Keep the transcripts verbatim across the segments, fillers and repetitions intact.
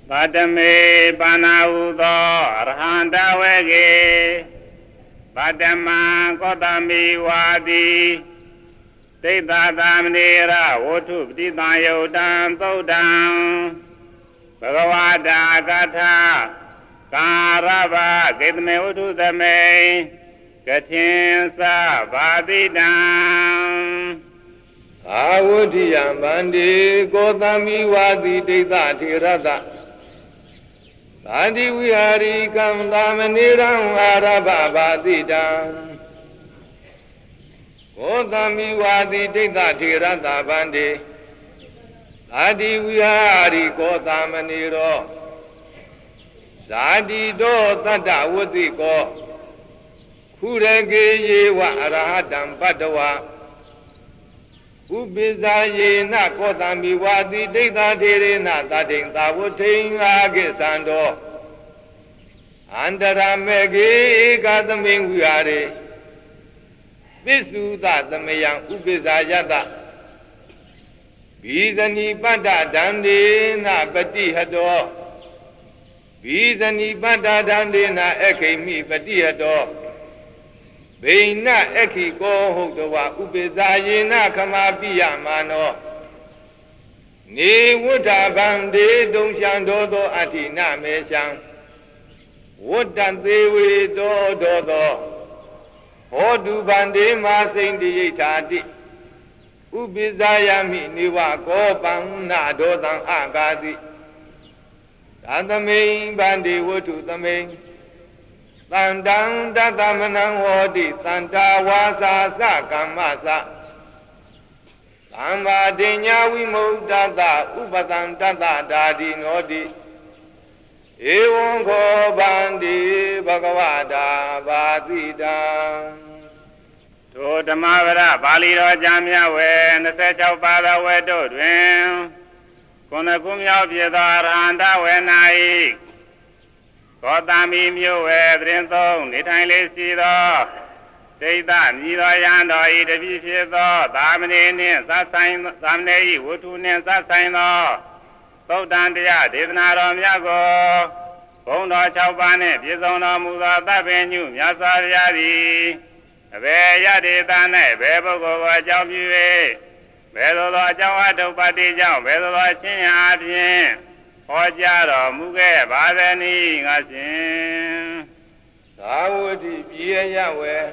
Badame Banaudo Arhanda Wege Badama Kodami Wadi Teta Damnera Wotu Ptidayo Dan Todam Bhagavada Gatha Karava Gitme Utu Dame Gatinsa Vadidam Avudiyam Bandi Kodami Wadi Teta Tirada Adi Vihari Kam Damaniram Araba Vadidam Kodami Wadi Teta Tirada Bandi Adi Vihari Kodamaniro Zadi Do Tata Wadiko Kurege Yewa Arahadam Padawa Ubiza Yena Kodami Wadi Teta Tirena Tating Tavuting Agisando Andara Megi Kadaming Vihari Visu Tamayang Ubiza Yata Bizani Pada Dandina Pati Hado Bizani Pada Dandina Ekimi Pati Hado Beina Eki Ko Hodawa Ubizayina Kamapiya Mano Ni Wuta Bandi Dongshan Dodo Atina Meshan Wutan Dewi Do Dodo Hodu Bandi Masindi Tati Ubizayami Niwa Kopang Nadodan Agadi Tadame Bandi Wutu Tame Tandang Datamanang Hodi Santa Wasa Sakamasa Tamba Dinya Wimodata Upatan Tata Dadi Nodi Ewongo Bandi Bhagavada Vadidam To Damavara Bali Jamya We Nasecha Pada Wedo Dwin Kunakumya Vyadharanda Wenai Kodami Mue Drinto Nitain Sido Teta Nido Yando Ida Vishido Damini Sasain Samne Wutunin Sasaino Sodandia Diznarom Yago Bondo Chaupane Pizono Muda Tabenu Yasariadi Veya Dane Bebo Javi Vedo Jawato Pati Jam Vedo Chinya Ojaro Muge Badani Gasin Sawudi Piyawe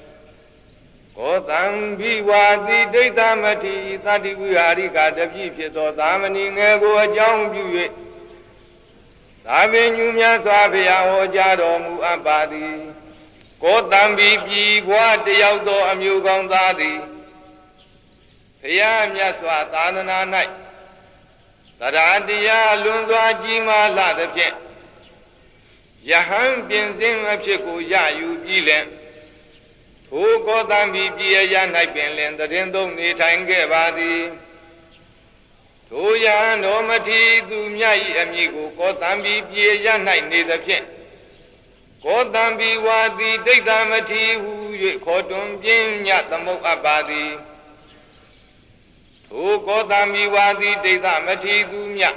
Kodam Biwadi Detamati Tati Vihari Kadapi Pito Damani Nego Jambu Tavinyumya Savia Ojaro Muabadi Kodam Bibi Wadi Yaudo Amugang Dadi Payam Yaswa Tanana Night Tadadiya Lundwa Jima Ladapin Yaham Benzim Apshiku Yayu Bilen Who got them be Pia Nipin, the Rindom Nitange Badi Toya Nomati Dumyai Amigo, got them be Pia Night neither pin. Got them be Wadi Degdamati who caught on Jim Yatamo Abadi. Who got them be Wadi Degdamati Dumya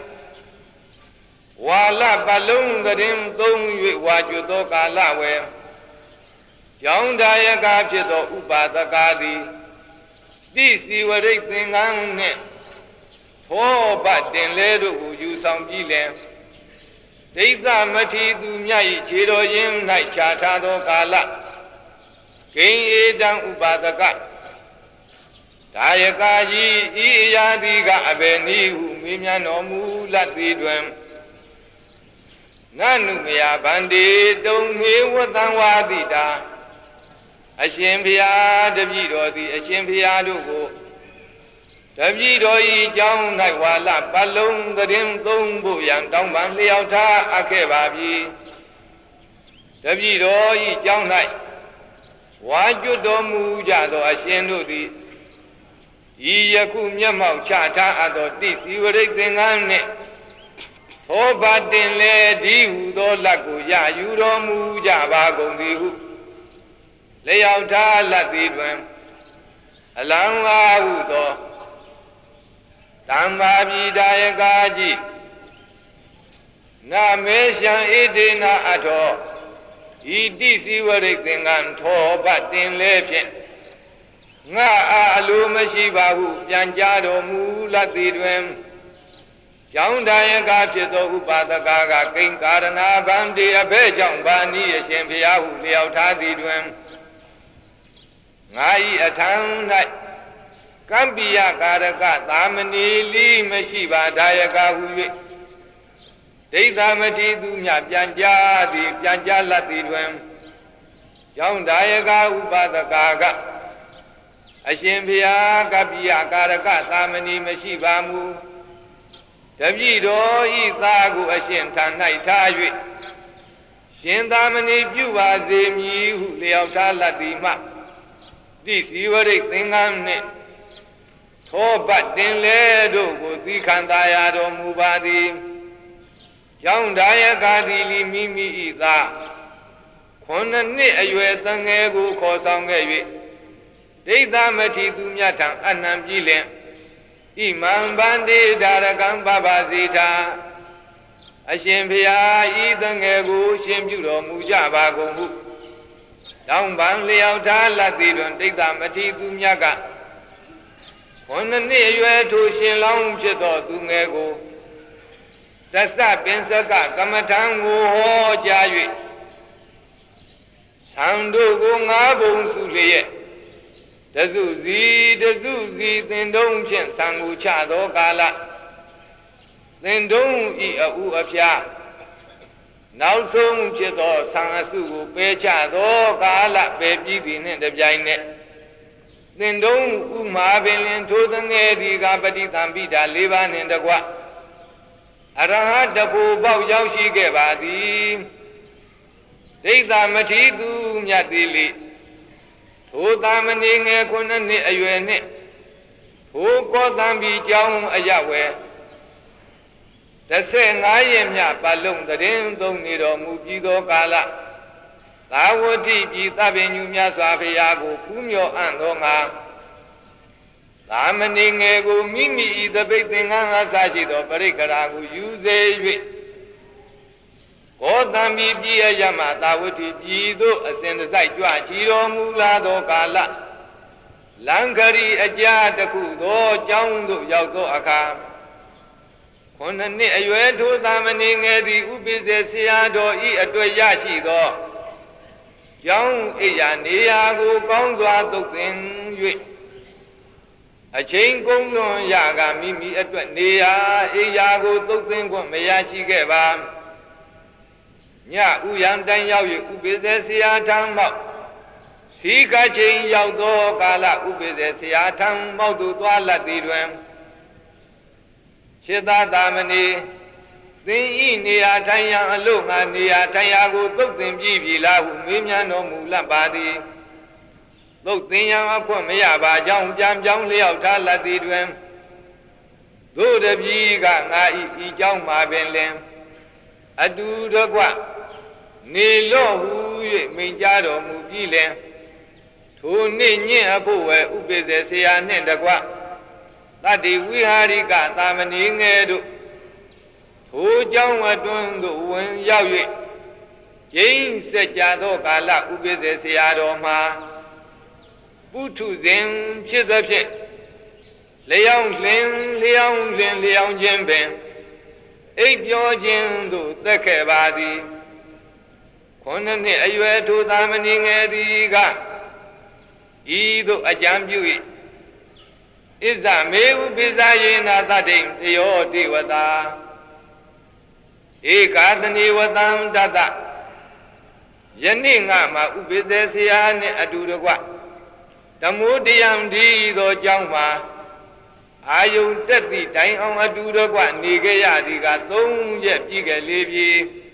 Wala Balloon the Rim Dong Wajudoka Lawe. Young Diagapito Upada Gadi. This you were raising on it. Four but then later you some gilen. Take the Mati Dumyai, Chiro Yim, Night Chatado Kala. King Edan Upada Tayakaji, Iadiga Abeni, whom Mimiano Mula Tidwem. Nanumia Bandi, don't hear what Wadida. Ashimpia, the Vido, the Ashimpia Dugo. The Vido, Young Naiwala, Balloon, the Dim Gumbu, Yang Dongban, Leota, Akebabi. The Vido, Young Night. Why you don't move Jado, Ashendu? Iyakum Yamau Chata, Ado, this you were raising on it. Oh, but then let you do Laguya, you don't move Java, Lay out Latidwem, along Audo, Tambabi Diagaji, နာမေရှံဣတိနာအထောဤတိစီဝရိတ်သင်္ကံထောပတ်တင်လဲဖြင့်ငါအားအလိုမရှိပါဟုပြန်ကြားတော်မူလတ်သည်တွင်ကျောင်းဒါယကဖြစ်သောဥပါဒကကကိဉ္ကာရဏဗန္တိအဘဲကြောင့်ဗာနိအရှင်ဘုရားဟုလျောက်ထားသည်တွင်ငါဤအထံ၌ကမ္ပိယကာရကသာမဏေလိမရှိပါဒါယကဟု၍ဒိဋ္ဌမတိသူမြပြန်ကြားသည်ပြန်ကြားလတ်သည်တွင်ကျောင်းဒါယကဥပါဒကကအရှင်ဘုရားကပ္ပိယကာရကသာမဏေမရှိပါမူတပည့်တော်ဤသားကိုအရှင်ထံ၌ထား၍ရှင်သာမဏေပြုပါစေမည်ဟုလျောက်ထားလတ်သည်မှတိစီဝရိတ်သင်္ကန်းနှင့်သောပတ်တင်လေတို့ကိုသီခန္တာရတော်မူပါသည်ကျောင်းဒါယကသည်လိမိမိဤသားခုနှစ်နှစ်အရွယ်သငယ်ကိုခေါ်ဆောင်ခဲ့၍ဒိဋ္ဌမတိသူမြတ်ထံအနံပြီးလင်ဣမံဗန္တိဒါရကံပပစီထာအရှင်ဘုရားဤသငယ်ကိုရှင်ပြုတော်မူကြပါကုန်ဟုတောင်းပန်လျောက်ထားလတ်သည်တွင်ဒိဋ္ဌမတိသူမြတ်ကခုနှစ်နှစ်အရွယ်ထိုရှင်လောင်းဖြစ်သောသူငယ်ကိုတသပင်စကကမ္မထံကိုဟောကြား၍သံတို့ကိုငါးပုံစုလျက်တစုစီတစုစီသင်တုံးဖြင့်သံကိုချသောကာလသင်တုံးဤအဥအဖျားနောက်ဆုံးဖြစ်သောသံအစုကိုပယ်ချသောကာလပယ်ပြီးသည်နှင့်တပြိုင်နက်သင်တုံးဥမာပင်လင်ထိုသငယ်ဒီကပฏิသံပိတာ၄ပါးနှင့်တကွအရဟတဖို့ပေါက်ရောက်ရှိခဲ့ပါသည်ဒိဋ္ဌမတိသူမြတ်သည်လေထိုသာမဏေငယ်ခုနှစ်နှစ်အရွယ်နှင့်ထိုကောသံဘီကျောင်းအရဝဲတစ်ဆယ်ငါးရက်မြပတ်လုံးတည်င်းသုံးနေတော်မူပြီးသောကာလသာဝတိပြည်သဗ္ဗညုမြတ်စွာဘုရားကိုဖူးမြော်အံ့သောငါသာမဏေငယ်ကိုမိမိဤသပိတ်သင်္ကန်းအားစရှိသောပရိက္ခရာကိုယူစေ၍ကောသံဘီပြည်အရမသာဝတိပြည်သို့အစဉ်တစိုက်ကြွချီတော်မူလာသောကာလလံခရီအကြတစ်ခုသောကျောင်းသို့ရောက်သောအခါခုနှစ်နှစ်အရွယ်ထိုသာမဏေငယ်သည်ဥပိ္ပေဆရာတော်ဤအတွေ့ရရှိသောကျောင်းအိယာနေရာကိုကောင်းစွာသုတ်သင်၍အချိန်ကုန်လွန်ရကမိမိအတွက်နေရာအိယာကိုသုတ်သင်ခွင့်မရရှိခဲ့ပါညဥယံတိုင်ရောက်၍ဥပိ္ပေဆရာထံမှစီကချိန်ရောက်သောကာလဥပိ္ပေဆရာထံမှောက်သို့သွားလတ်သည်တွင်ခြေသာသာမဏေသင်ဤနေရာထိုင်ရန်အလို့ငါနေရာထိုင်ရာကိုသုတ်သင်ပြီးပြီလားဟုမေးမြန်းတော်မူလတ်ပါသည်သုတ်သင်ရန်အခွင့်မရပါကြောင်းပြန်ပြောင်းလျောက်ထားလတ်သည်တွင်သို့တည်းကငါဤဤကြောင်းမှာပင်လင်အတူတကွနေလော့ဟု၍မိန့်ကြားတော်မူပြီးလင်ထိုနေ့ညင့်အဖို့ဝဲဥပိ္ပေဆရာနှင့်တကွတတ္တိဝိဟာရိကသာမဏေငယ်တို့ထိုကြောင်းအတွင်းသို့ဝင်ရောက်၍ကျိန်းဆက်ကြသောကာလဥပိ္ပေဆရာတော်မှာပုထုဇဉ်ဖြစ်သဖြင့်လျောင်းလင်းလျောင်းလင်းလျောင်းခြင်းပင်အိပ်ပျော်ခြင်းသို့သက်ခဲ့ပါသည်ခုနှစ်နှစ်အရွယ်ထိုသာမဏေငယ်သည်ကဤသို့အကြံပြု၏ဣဇမေဥပိဇာယေနာတတိတယောတိဝတာဧကာတနေဝတံတတယနေ့ငါမှာဥပိ္ပေဆရာနှင့်အတူတကွဓမ္မုတယံဒီသောကြောင့်မှာအာယုန်တက်သည့်တိုင်အောင်အတူတကွနေခဲ့ရသည်ကသုံးရက်ပြည့်ခဲ့လေပြီ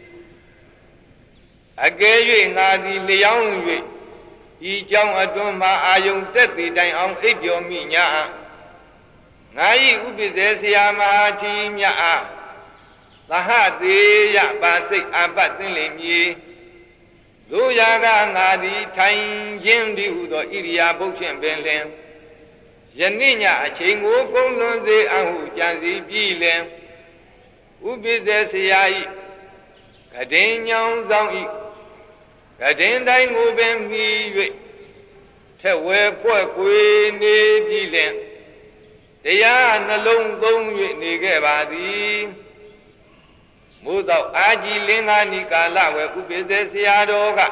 အကယ်၍ငါသည်လျောင်း၍ဤကြောင့်အတွန်းမှာအာယုန်တက်သည့်တိုင်အောင်အိပ်ပျော်မိညာငါ၏ဥပိ္ပေဆရာမဟာထီမြတ်အားသဟသေးယပါစိတ်အပတ်သင်လိမ့်မည်တို့ရာကငါသည်ထိုင်ခြင်းဒီဟုသောဣရိယာပုတ်ဖြင့်ပင်လင်ယနေ့ညအချိန်ကိုကုန်လွန်စေအဟုကြံစီပြီးလင်ဥပိ္ပေဆရာ၏ကဒင်းညောင်းဆောင်ဤကဒင်းတိုင်းကိုပင်မီ၍ထက်ဝဲဖွဲ့ကွေနေပြီလင်တရားနှလုံးသုံး၍နေခဲ့ပါသည်မို့သောအာကြီးလင်္ကာနိကာလဝေဥပိ္ပေဆရာတော်က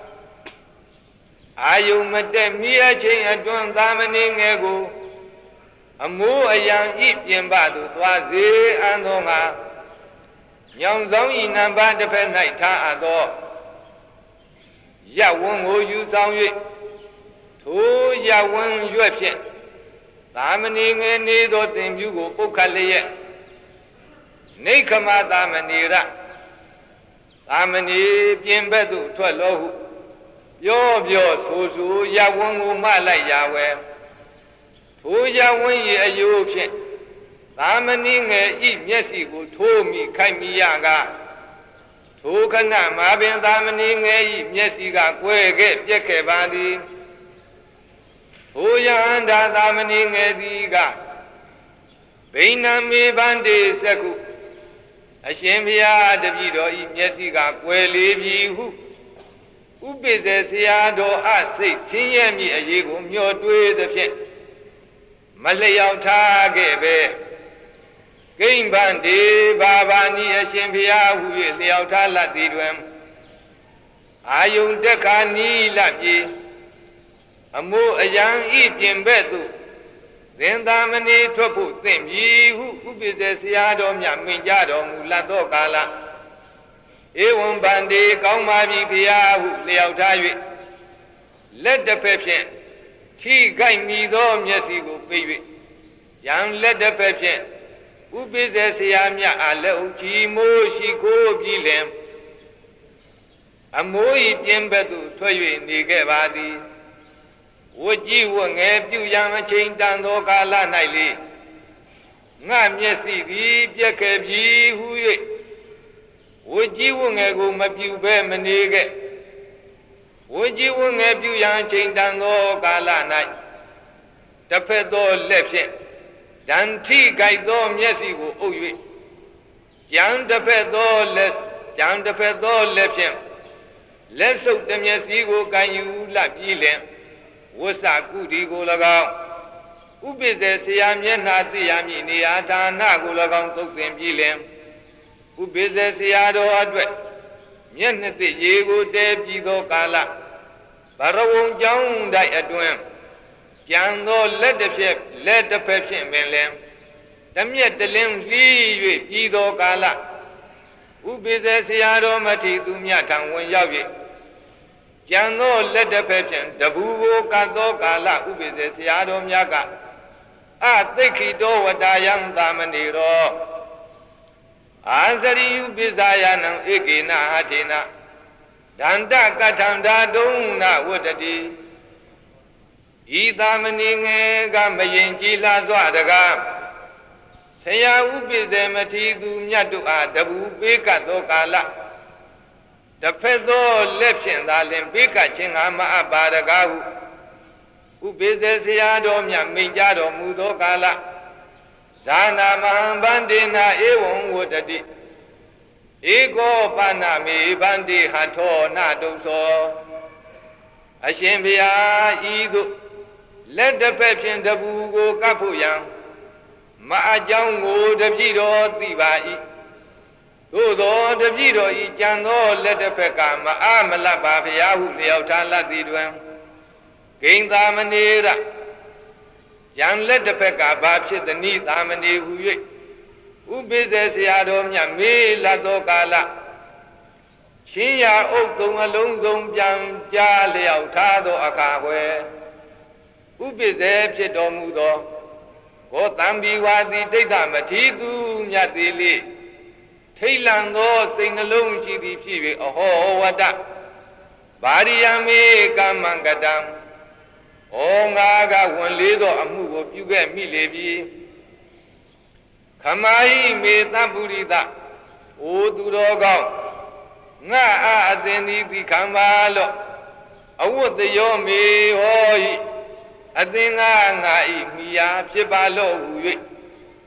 အာယုံမတက်မိအချင်းအတွန်းသာမဏေငယ်ကိုအမိုးအယံဤပြင်ပသို့သွားစေအံ့သောငါညောင်ဆောင်ဤနံပါတ်တစ်ဖက်၌ထားအပ်သောရဝန်းကိုယူဆောင်၍ထိုရဝန်းရွက်ဖြင့်သာမဏေငယ်နေသောသင်ပြုကိုပုတ်ခတ်လျက်နေခမသာမဏေရသာမဏေပြင်ဘက်သို့ထွက်လောဟုပြောပြောဆိုဆိုရဝန်းကိုမလိုက်ရဝဲထိုရဝန်း၏အယိုးဖြင့်သာမဏေငယ်ဤမျက်စိကိုထိုးမိခိုက်မိရကထိုခဏမှာပင်သာမဏေငယ်ဤမျက်စိကကွဲခဲ့ပြက်ခဲ့ပါသည်ဟိုယဟန္တာသာမဏေငယ်သည်ကဘိနမေဗန္တိစကုအရှင်ဘုရားတပည့်တော်ဤမျက်စိကကွယ်လေပြီဟုဥပိ္ပေဆရာတော်အစိတ်ဆင်းရဲမည်အရေးကိုမျှော်တွေးသဖြင့်မလျောက်ထားခဲ့ပဲကိမ္ဗန္တိဘာဘာနိအရှင်ဘုရားဟု၍လျောက်ထားလတ်သည်တွင်အာယုန်တက်ခါနီးလပ်ပြီအမိုးအယံဤပြင်ဘက်သို့သင်္သာမဏေထွက်ဖို့သင့်ပြီဟုဥပိ္ပေဆရာတော်မြတ်မိန့်ကြတော်မူလတ်သောကာလဧဝံဗန္တိကောင်းပါပြီဘုရားဟုလျောက်ထား၍လက်တစ်ဖက်ဖြင့်ထိခိုက်မိသောမျက်စိကိုပိတ်၍ယံလက်တစ်ဖက်ဖြင့်ဥပိ္ပေဆရာမြတ်အားလက်ဥချီမိုးရှိခိုးပြီးလင်အမိုးဤပြင်ဘက်သို့ထွက်၍နေခဲ့ပါသည်ဝကြည်ဝငယ်ပြုရန်အချိန်တန်သောကာလ၌လေငါမျက်စိသည်ပြက်ခဲ့ပြီဟု၍ဝကြည်ဝငယ်ကိုမပြုဘဲမနေခဲ့ဝကြည်ဝငယ်ပြုရန်အချိန်တန်သောကာလ၌တစ်ဖက်သောလက်ဖြင့်ဒဏ်ထိကြိုက်သောမျက်စိကိုအုပ်၍ကြံတစ်ဖက်သောလက်ကြံတစ်ဖက်သောလက်ဖြင့်လက်ဆုပ်တမျက်စိကိုကန်ယူလပ်ပြီးလင်ဝဆကုတီကို၎င်းဥပိ္ပေဆရာမျက်နှာသိရမည်နေရာဌာနကို၎င်းသုတ်သင်ပြီးလင်ဥပိ္ပေဆရာတော်အတွက်မျက်နှာသိရေကိုတဲပြီးသောကာလဘရဝံကျောင်းတိုက်အတွင်းကြံသောလက်တစ်ဖက်လက်တစ်ဖက်ဖြင့်ပင်လင်တမျက်တလင်းလှီး၍ပြီးသောကာလဥပိ္ပေဆရာတော်မထေရသူမြတ်ထံဝင်ရောက်၍ကျန်သောလက်တစ်ဖက်ဖြင့်တပူကိုကတ်သောကာလဥပိ္ပေဆရာတော်များကအသိခိတောဝတ္တယံသာမဏေရောအာဇရိယုပိဇာယနံဧကေနဟထေနဒန္တကထံဓာတုံနဝတ္တတိဤသာမဏေငယ်ကမယင်ကြည်လာစွာတကားဆရာဥပိ္ပေမထေရသူမြတ်တို့အားတပူပေးကတ်သောကာလတစ်ဖက်သောလက်ဖြင့်သာလင်ပေးကတ်ခြင်းငါမအပ်ပါတကားဟုဥပိ္ပေဆရာတော်မြတ်မိန့်ကြတော်မူသောကာလဇာနာမဟံဗန္တေနာဧဝံဝတ္တတိဧကောပါဏမေဗန္တိဟထောနာတုသောအရှင်ဘုရားဤသို့လက်တစ်ဖက်ဖြင့်တပူကိုကပ်ဖို့ရန်မအကြောင်းကိုတပည့်တော်သိပါ၏သို့သောတပည့်တော်ဤကြံသောလက်တစ်ဖက်ကမအားမလတ်ပါဘုရားဟုလျောက်ထားလတ်သည်တွင်ဂိင်သာမဏေရကြံလက်တစ်ဖက်ကဘာဖြစ်သနည်းသာမဏေဟု၍ဥပိ္ပေဆရာတော်မြတ်မေးလတ်သောကာလချင်းရာအုပ်သုံးအလုံးစုံပြန်ကြားလျောက်ထားသောအခါဝယ်ဥပိ္ပေဖြစ်တော်မူသောဘောတံဘီဝါတိဒိဋ္ဌမထေရသူမြတ်သေးလေထိတ်လန့်သောစိတ်နှလုံးရှိသည်ဖြစ်၍အဟောဝတ္တဗာရိယမေကမ္မံကတံဩငါကဝင်လေးသောအမှုကိုပြုခဲ့မိလေပြီခမာဟိမေသဗ္ဗုရိတအိုသူတော်ကောင်းငါအာအသင်သည်ဒီခံပါလော့အဝတ်တယောမေဟောဤအသင်္ကာငါဤမိယာဖြစ်ပါလော့ဟု၍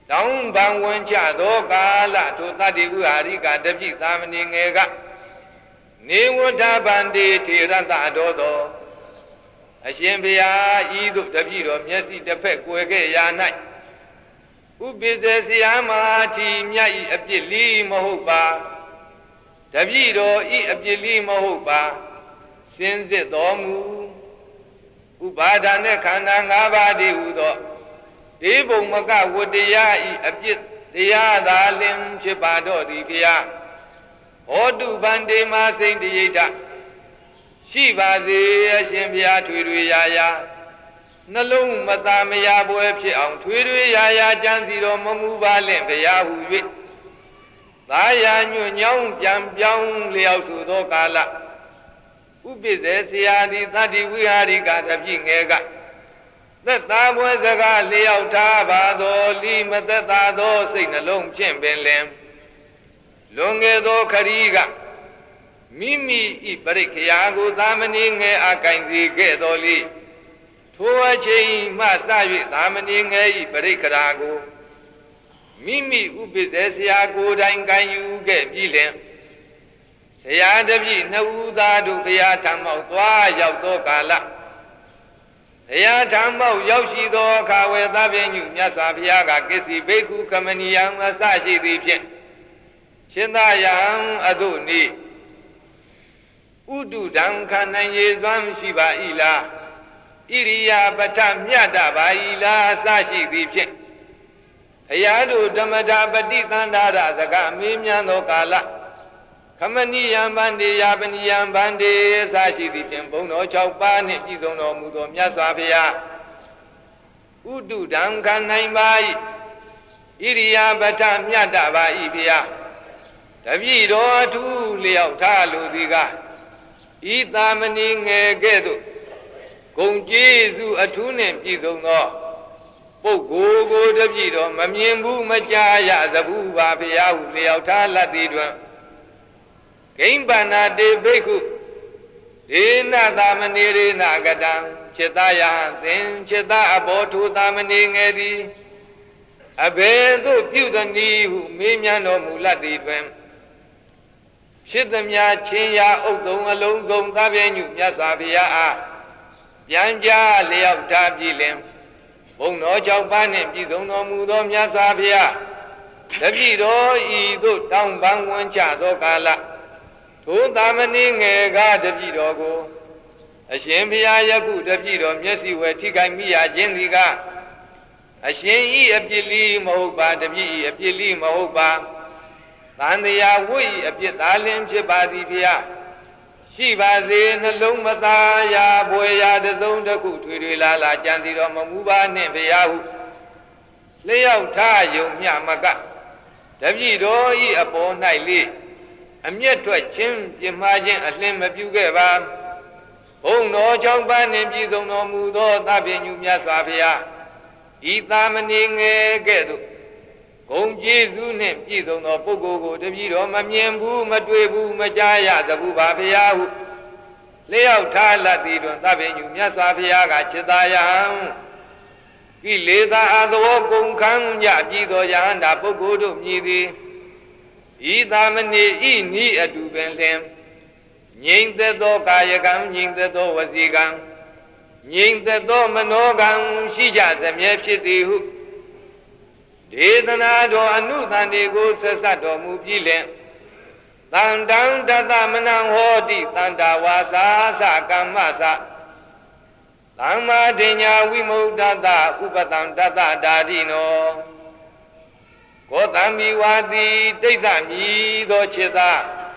တောင်းပန်ဝင်ချသောကာလထိုတတ္တိဝိဟာရိကတပိသာမဏေငယ်ကနေဝဋ္ဌဗန္တိထေရတတော်သောအရှင်ဘုရားဤသို့တပိတော်မျက်စိတစ်ဖက်ကွယ်ခဲ့ရာ၌ဥပိ္ပဇေဆရာမဟာမြတ်ဤအပြစ်လီမဟုတ်ပါတပိတော်ဤအပြစ်လီမဟုတ်ပါစင်စစ်တော်မူဥပါဒာနဲ့ခန္ဓာ၅ပါးတည်းဟူသောဒီဘုံမကဝတ္တရားဤအပြစ်တရားသာလင်ဖြစ်ပါတော့သည်ဘုရားဟောတုဗန္တေမစိတ်တရိဋ္ဌရှိပါစေအရှင်ဘုရားထွေထွေရာရာနှလုံးမသာမယာပွဲဖြစ်အောင်ထွေထွေရာရာကြံစီတော်မမူပါလင့်ဘုရားဟူ၍သာယာညွညောင်းပြန်ပြောင်းလျောက်ဆိုသောကာလဥပိ္ပဇေဆရာသည်တတ္တိဝိဟာရိကတပိငယ်ကသက်သာပွဲစကားလျောက်ထားပါသောလိမသက်သာသောစိတ်နှလုံးဖြင့်ပင်လင်လွန်ငယ်သောခရီးကမိမိဤပရိက္ခယာကိုသာမဏေငယ်အကင်စီခဲ့တော်လိထိုအချိန်မှစ၍သာမဏေငယ်ဤပရိက္ခရာကိုမိမိဥပိ္ပဇေဆရာကိုယ်တိုင်ကံယူခဲ့ပြီးလင်ဆရာတပည့်နှစ်ဦးသားတို့ဘုရားထံမောက်သွားရောက်သောကာလဘုရားထံမောက်ရောက်ရှိသောအခါဝေသဗ္ဗညုမြတ်စွာဘုရားကကိစ္စဘိက္ခုကမဏီယံအစရှိသည်ဖြင့်ရှင်သာယံအတုနိဥတုဒံခန္ဓာရေသွမ်းရှိပါ၏လားဣရိယာပဋ္ဌမြတ်တာပါ၏လားအစရှိသည်ဖြင့်ဘုရားတို့ဓမ္မတာပฏิသန္တာရစကားမေးမြန်းသောကာလခမဏိယံဗန္တေယာပနိယံဗန္တေအစရှိသည်ဖြင့်ဘုံတော်၆ပါးနှင့်ပြည့်စုံတော်မူသောမြတ်စွာဘုရားဥတုဒံခန္ဓာပါ၏ဣရိယာပဋ္ဌမြတ်တာပါ၏ဘုရားတပည့်တော်အထူးလျောက်ထားလိုသည်ကဤသာမဏေငယ်ကဲ့သို့ဂုံကျေးဇူးအထူးနှင့်ပြည့်စုံသောပုဂ္ဂိုလ်ကိုတပည့်တော်မမြင်ဘူးမကြားရသဘူးပါဘုရားဟုလျောက်ထားလတ်သည်တွင်ဂိမ္ပနာတေဘိက္ခုဒေနသာမဏေရေနကတံจิตယဟံသင်จิตအဘောထုသာမဏေငယ်သည်အဘယ်သို့ပြုသည်နည်းဟုမေးမြန်းတော်မူလတ်သည်တွင်ဖြစ်သည်များချင်းရာဥဒ္ဒုံအလုံးစုံသဗ္ဗညုမြတ်စွာဘုရားအားပြန်ကြားလျောက်ထားပြီးလင်ဘုံတော်၆ပါးနှင့်ပြည့်စုံတော်မူသောမြတ်စွာဘုရားတပည့်တော်ဤသို့တောင်းပန်ဝန်ချသောကာလထိုသာမဏေငယ်ကတပည့်တော်ကိုအရှင်ဘုရားယခုတပည့်တော်မျက်စိဝယ်ထိခိုက်မိရခြင်းသည်ကအရှင်ဤအပြစ်လီမဟုတ်ပါတပည့်ဤအပြစ်လီမဟုတ်ပါသံတရားဝိဤအပြစ်သားလင်းဖြစ်ပါသည်ဘုရားရှိပါစေနှလုံးမသားရာဘွယ်ရာတစုံတစ်ခုထွေထွေလာလာကြံစီတော်မမူပါနှင့်ဘုရားဟုလျှောက်ထားယုံမြမကတပည့်တော်ဤအပေါ်၌လေးအမျက်ထွက်ခြင်းပြမှားခြင်းအလင်းမပြုခဲ့ပါဘုံတော်၆ပါးနှင့်ပြည့်စုံတော်မူသောသဗ္ဗညုမြတ်စွာဘုရားဤသာမဏေငယ်ကဲ့သို့ဂုံကျေးဇူးနှင့်ပြည့်စုံသောပုဂ္ဂိုလ်ကိုတပည့်တော်မမြင်ဘူးမတွေ့ဘူးမကြားရသဘူးပါဘုရားဟုလျှောက်ထားလတ်သည်တွင်သဗ္ဗညုမြတ်စွာဘုရားကจิตယဟံကိလေသာအသဝကုန်ခံကြပြီးသောယဟန္တာပုဂ္ဂိုလ်တို့မြည်သည်ဤသာမဏေဤနီးအတူပင်လင်ငြိမ့်သက်သောကာယကံငြိမ့်သက်သောဝစီကံငြိမ့်သက်သောမနောကံရှိကြသမျှဖြစ်သည်ဟုဒေသနာတော်အနုသန္တိကိုဆက်ဆက်တော်မူပြီးလင်တန်တံတသမနံဟောတိတန္တာဝါစာသကမ္မသသမ္မာဒိညာဝိမု ddha တဥပတံတတဒါတိနောကောတံမိဝါတိဒိဋ္ဌမြည်သောခြေသာ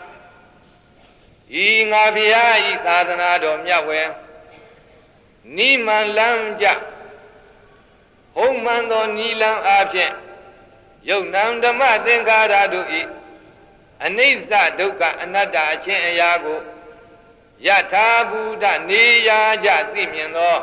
ဤငါဘုရားဤသာသနာတော်မြတ်ဝဲနိမန်လမ်းကြဟုတ်မှန်သောနိလံအားဖြင့်ယုတ်နံဓမ္မသင်္ခါရတို့ဤအနိစ္စဒုက္ခအနတ္တအချင်းအရာကိုယထာဘူတနေရာကြသိမြင်သော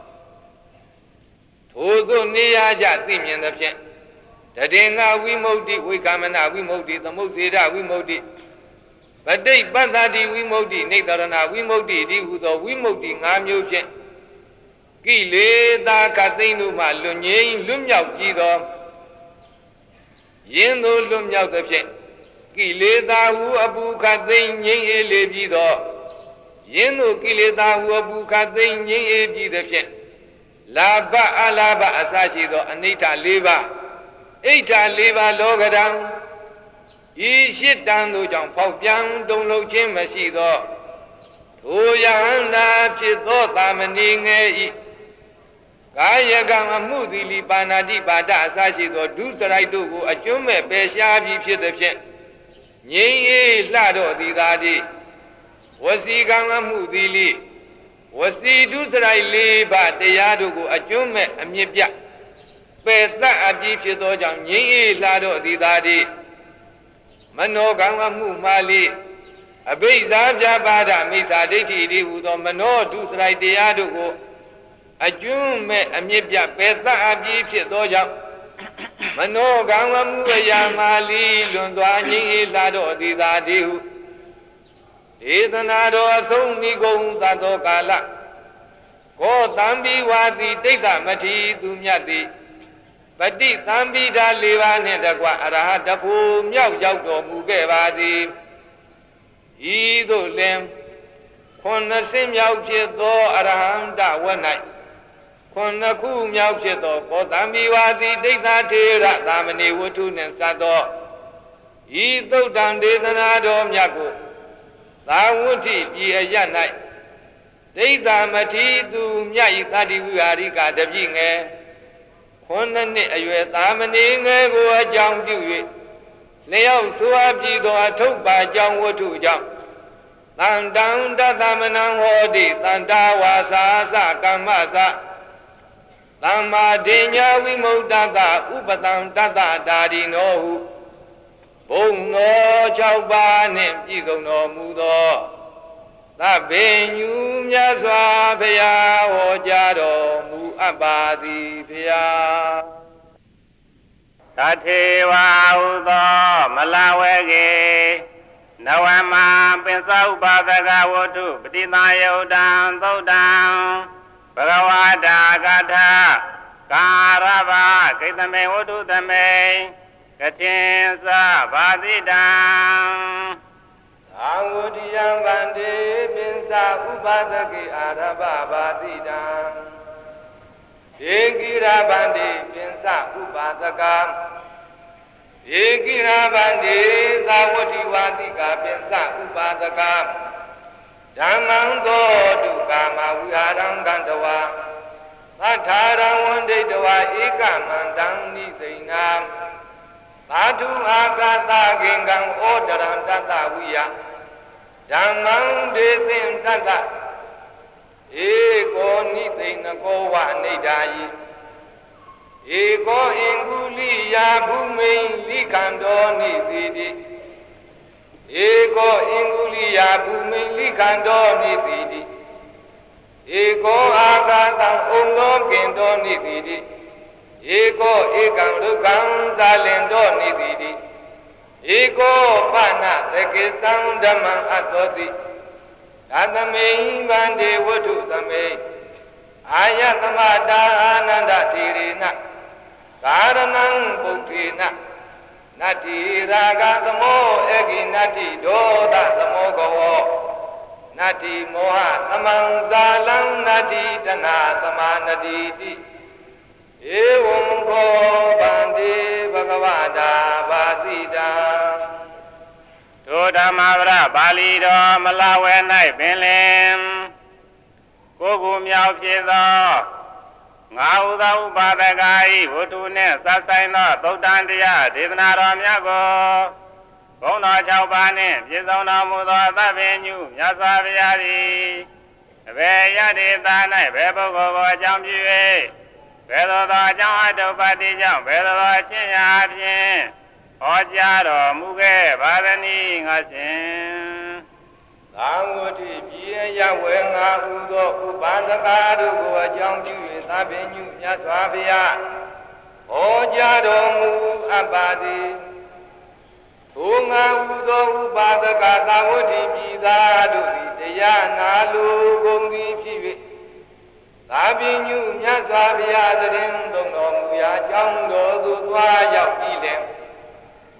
ထိုသို့နေရာကြသိမြင်သဖြင့်တတေငါဝိမု ക്തി ဝိကာမနာဝိမု ക്തി သမုတ်စေတဝိမု ക്തി ပဋိပတ္တိဝိမု ക്തി နေတရဏဝိမု ക്തി ဒီဟုသောဝိမု ക്തി ၅မျိုးဖြင့်ကိလေသာခတ်သိမ်းတို့မှလွန်ငြိမ်းလွတ်မြောက်ကြည်သောယင်းသို့လွတ်မြောက်သဖြင့်ကိလေသာဟုအပူခတ်သိမ်းငြိမ်းအေးလေပြီးတော့ယင်းသို့ကိလေသာဟုအပူခတ်သိမ်းငြိမ်းအေးပြီးသဖြင့်လာဘအလာဘအစရှိသောအနိဋ္ဌလေးပါးအိဋ္ဌလေးပါးလောကဓာတ်ဤရှိတံတို့ကြောင့်ဖောက်ပြန်တုံ့လုံးခြင်းမရှိသောထိုယဟန္တာဖြစ်သောသာမဏေငယ်ဤကာယကံအမှုသီလီပါဏာတိပါဒအစရှိသောဒုစရိုက်တို့ကိုအကျွမ်းမဲ့ပယ်ရှားပြီးဖြစ်သည်ဖြင့်ငြိမ်းအေးလှတော့သည်သာတိဝစီကံအမှုသီလီဝစီဒုစရိုက်လေးပါးတရားတို့ကိုအကျွမ်းမဲ့အမြင့်ပြပယ်သတ်အပြီးဖြစ်သောကြောင့်ငြိမ်းအေးလှတော့သည်သာတိမနောကံအမှုမှားလေးအဘိဓါပြပါဒမိစ္ဆာဒိဋ္ဌိဒီဟူသောမနောဒုစရိုက်တရားတို့ကိုအကျွမ်းမဲ့အမြင့်ပြပယ်သတ်အပြီးဖြစ်သောကြောင့်မနောကံအမှုအရာမှားလေးလွန်သွားငြိမ်းအေးလှတော့သည်သာတိဟုဒေသနာတော်အဆုံးမိကုန်သသောကာလကောတံပိဝါတိတိဋ္ဌမတိသူမြတ်သည်ပฏิသံပိဓာလေးပါးနှင့်တကွအရဟတဖို့မြောက်ရောက်တော်မူခဲ့ပါသည်ဤသို့လင်ခုနှစ်ဆင့်မြောက်ဖြစ်သောအရဟံတဝ၌ခုနှစ်ခုမြောက်ဖြစ်သောကောတံပိဝါတိတိဋ္ဌထေရသာမဏေဝတ္ထုနှင့်စပ်သောဤသုတ်တံဒေသနာတော်မြတ်ကိုသာဝဋ္ဌိပြည်အရ၌ဒိဋ္ဌမတိသူမြတ်ဤသတ္တိဝိဟာရိကတပြည့်ငယ်ခုနှစ်နှစ်အရွယ်သာမဏေငယ်ကိုအကြောင်းပြု၍လျောက်ဆိုအပ်ပြီးသောအထုပ်ပါကြောင့်ဝတ္ထုကြောင့်တန်တံတသမနံဟောတိတန်တာဝါစာသကမ္မသသမ္မာဒိညာဝိမုတ္တသဥပတံတတ္တဒါရိနောဟုဘုံတော်၆ပါးနှင့်ပြည့်စုံတော်မူသောသဗ္ဗညုမြတ်စွာဘုရားဟောကြားတော်မူအပ်ပါသည်ဘုရားသထေဝဟုသောမလဝေကေနဝမပင်စောဥပါဒကဝတ္ထုပฏิသယုတ်တံသုတ်တံဘဂဝတာကထာကာရဘကိတမေဝတ္ထုသမေကတိသဗာတိတံအာဝုဒိယံဗန္တိပင်စဥပါဒကေအာရဘဗာတိတံဧကိရဗန္တိပင်စဥပါဒကံဧကိရဗန္တိသာဝတိဝါတိကပင်စဥပါဒကံဓမ္မံသောတုကာမဝိဟာရံကံတဝါသတ္ထာရံဝန္တိတဝါဧကမန္တံနိသိဏံသာဓုအာဂတဂင်္ဂံဩတရံတတဝိယဓမ္မံဒေသင်တတဧကောနိသိဏကောဝအိဋ္ဌာယိဧကောအင်္ဂုလိယာဘုမိန်လိကံတော်နိတိတိဧကောအင်္ဂုလိယာဘုမိန်လိကံတော်နိတိတိဧကောအာဂတံဩလောကင်တော်နိတိတိဧကောဧကံဒုက္ခံသာလင်တော်နိတိတိဧကောပနသကေသံဓမ္မံအတောတိသာသမိန်ဗန္တေဝတ္ထုသမေအာယသမတာအာနန္ဒတိရိနကာရဏံပုဋ္ဌေနနတ္တိရာဂသမောဧကိနတ္တိဒောသသမောဂဝောနတ္တိမောဟသမံဇာလံနတ္တိတနာသမာနတိတိဧဝံခောဗန္တိဘဂဝတာဘာတိတံထိုဓမ္မဗရပါဠိတော်မလဝဲ၌ပင်လင်ကိုယ်ကိုမြောက်ဖြစ်သောငါဟုသောဥပါဒကဤဝတ္ထုနှင့်စပ်ဆိုင်သောသုတ်တန်တရားဒေသနာတော်များကိုဘုန်းတော်၆ပါးနှင့်ပြည့်စုံတော်မူသောသဗ္ဗညုမြတ်စွာဘုရားသည်အဘယ်ယတိသာ၌ဘယ်ပုဂ္ဂိုလ်ကိုအကြောင်းပြု၍ဘယ်သို့သောအကြောင်းအတုပ္ပတိကြောင့်ဘယ်သို့သောအချင်းရာဖြင့်ဟောကြားတော်မူခဲ့ပါသနည်းငါရှင်သာဝတိပြည်ရဝေငါဟုသောဥပါဒကတို့ကိုအကြောင်းပြု၍သဗ္ဗညုမြတ်စွာဘုရားဟောကြားတော်မူအပ်ပါသည်ထိုငါဟုသောဥပါဒကသာဝတိပြည်သားတို့သည်တရားနာလိုကုန်သည်ဖြစ်၍သာပညုမြတ်စွာဘုရားတရင်သုံးတော်မူရာကြောင်းတော်သို့သွားရောက်ပြီးလင်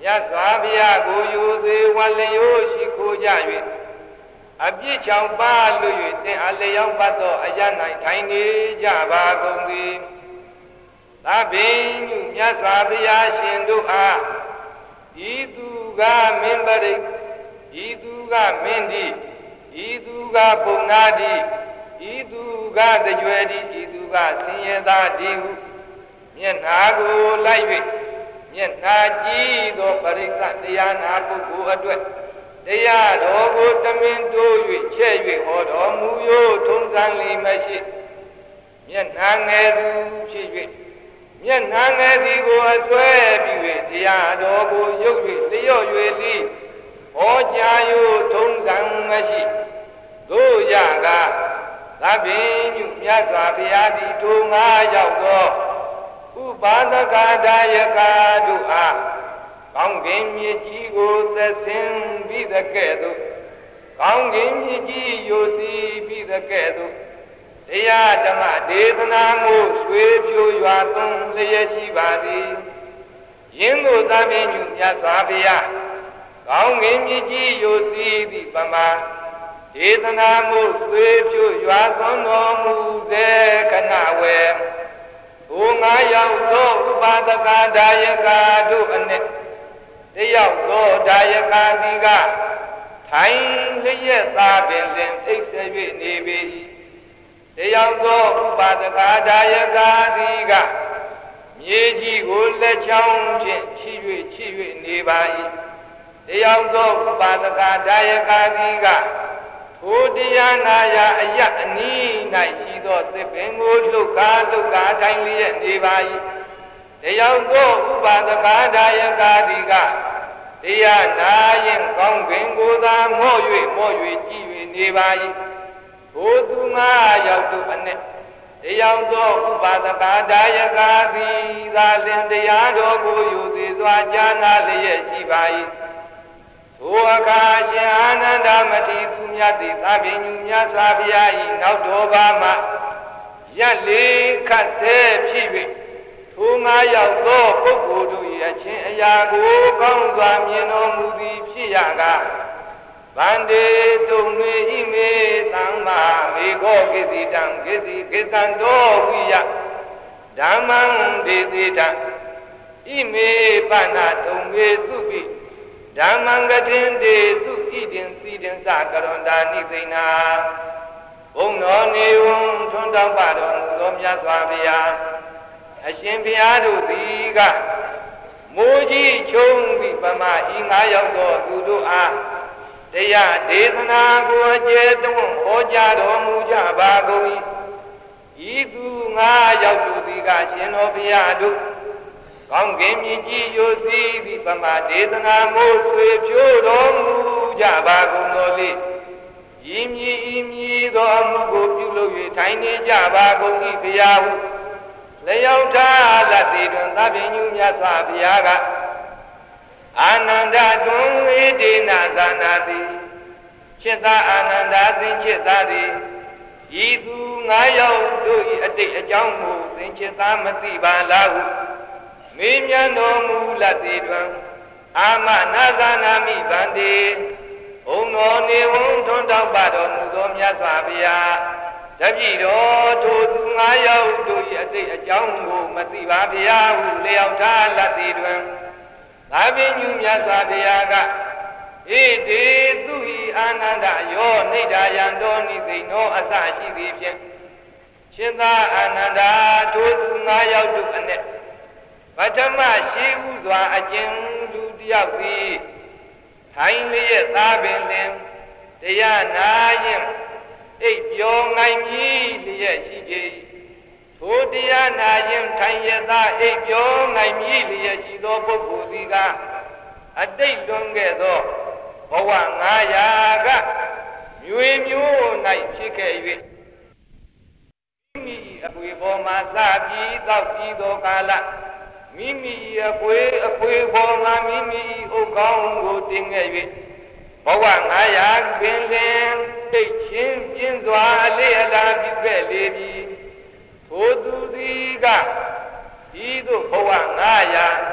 မြတ်စွာဘုရားကိုယူသေးဝလျိုးရှိခိုးကြ၍အပြစ်ချောင်ပါလွတ်၍တင်အလျောင်းပတ်သောအရ၌ထိုင်နေကြပါကုန်သည်သဗ္ဗညုမြတ်စွာဘုရားရှင်တို့အားဤသူကမင်းပရိဤသူကမင်းတိဤသူကပုံနာတိဤသူကတကြွယ်တိဤသူကဆင်းရဲသားတိဟုမျက်နာကိုလိုက်၍မျက်နာကြည့်သောပရိသတ်တရားနာပုဂ္ဂိုလ်အတွက်တရားတော်ကိုတမင်တိုး၍ချဲ့၍ဟောတော်မူ၍ထုံးစံလိမရှိမျက်နာငယ်သူဖြစ်၍မျက်နာငယ်သည်ကိုအစွဲပြု၍တရားတော်ကိုရုပ်၍လျော့၍သည်ဟောကြား၍ထုံးစံမရှိတို့ရကသဗ္ဗညုမြတ်စွာဘုရားသည်ထိုငါရောက်သောဥပါဒကဒါယကတို့အားကောင်းကင်မြေကြီးကိုသက်ဆင်းပြီးသကဲ့သို့ကောင်းကင်မြေကြီးယိုစီးပြီးသကဲ့သို့တရားဓမ္မဒေသနာကိုဆွေးပြိုရွာသွန်းလျက်ရှိပါသည်ယင်းသို့သဗ္ဗညုမြတ်စွာဘုရားကောင်းကင်မြေကြီးယိုစီးသည့်ပမာဒေသနာကိုဆွေးပြိုရွာသွန်းတော်မူစေခဏဝေဘုံငါရောက်သောဥပါဒကဒါယကတို့အနှင့်တယောက်သောဒါယကတိကထိုင်လျက်သားပင်လင်အိပ်ဆက်၍နေပေ၏တယောက်သောဥပါဒကဒါယကတိကမြေကြီးကိုလက်ချောင်းဖြင့်ချီ၍ချီ၍နေပါ၏တယောက်သောဥပါဒကဒါယကတိကထိုတရားနာရာအယအနီး၌ရှိသောသစ်ပင်ကိုလှုပ်ကားလှုပ်ကားထိုင်လျက်နေပါ၏တယောက်သောဥပါဒကဒါယကတိကတရားနာရင်ကောင်းပင်ကိုသာမော့၍မော့၍ကြည်၍နေပါ၏ထိုသူငါရောက်သူအနဲ့တယောက်သောဥပါဒကဒါယကတိသာလင်တရားတော်ကိုယူသေးစွာကြားနာလျက်ရှိပါ၏ထိုအခါရှင်အာနန္ဒမထေရသူမြတ်သည်သဗ္ဗညုမြတ်စွာဘုရား၏နောက်တော်ဘာမှရက်လေးခတ်ဆဲဖြစ်၍ထိုငါရောက်သောပုဂ္ဂိုလ်တို့၏အချင်းအရာကိုကောင်းစွာမြင်တော်မူသည်ဖြစ်ရကားဗန္တေတုံတွေဤမေတံမာမေခောကိတိတံကိတိကိတံတောဝိယဓမ္မံဒေတိတံဤမေပဏတုံတွေသူပိဓမ္မံကတိန်တေသူဣတင်စီတင်စကရွန်တာနိသိဏဘုံတော်နေဝံထွန်းတောင်းပါတော်မူသောမြတ်စွာဘုရားအရှင်ဘုရားတို့သည်ကမိုးကြီးချုံပြီးပမာဤငါရောက်သောသူတို့အားတရားဒေသနာကိုအကျယ်တွန်းဟောကြားတော်မူကြပါကုန်၏ဤသူငါရောက်သူသည်ကရှင်တော်ဘုရားတို့ကောင်းကင်မြစ်ကြီးယိုစီးပြီးပမာဒေသနာမိုးဆွေဖြိုးတော်မူကြပါကုန်တော်လေဤမြည်ဤမြည်သောအမှုကိုပြုလုပ်၍ထိုင်နေကြပါကုန်၏ဘုရားဟုလျောက်ထားလက်သေးတွင်သဗ္ဗညုမြတ်စွာဘုရားကအာနန္ဒတွင်ဝေဒေနသာနာတိจิตာအာနန္ဒသင်จิตာသည်ဤသူငါရောက်တို့၏အတိတ်အကြောင်းကိုသင်จิตာမသိပါလားဟုမေးမြန်းတော်မူလက်သေးတွင်အာမနာသာနာမိဗန္တိဘုံတော်နေဝံထွန်းတောက်ပါတော်မူသောမြတ်စွာဘုရားတပည့်တော်ထိုသူငါရောက်တို့၏အတိတ်အကြောင်းကိုမသိပါဘုရားဟုလျောက်ထားလက်သေးတွင်သဗ္ဗညုမြတ်စွာဘုရားကဣတိသူဤအာနန္ဒယောနိဒာယံတော်နိသိဏောအစရှိသည်ဖြင့်ရှင်သာအာနန္ဒာထိုသူငါရောက်တို့အနဲ့ပထမရှိဥစွာအကျဉ်သူတယောက်သည်ထိုင်လျက်သားပင်လင်တရားနာရင်အိပ်ပျော်ငိုင်မြည်လျက်ရှိကြ၏ထိုတရားနာရင်ထိုင်ရသားအိပ်ပျော်ငိုင်မြည်လျက်ရှိသောပုဂ္ဂိုလ်သည်ကအတိတ်လွန်ခဲ့သောဘဝငါးရာကမြွေမျိုး၌ဖြစ်ခဲ့၍မိမိအပွေပေါ်မှစပြီးသောက်ပြီးသောကာလမိမိအပွေအပွေပေါ်မှမိမိဥကောင်းကိုတင်ခဲ့၍ဘဝငါးရာပင်လင်တိတ်ချင်းပြင်းစွာအလေးအလာပြုခဲ့လေပြီထိုသူသည်ကဤသို့ဘဝငါးရာ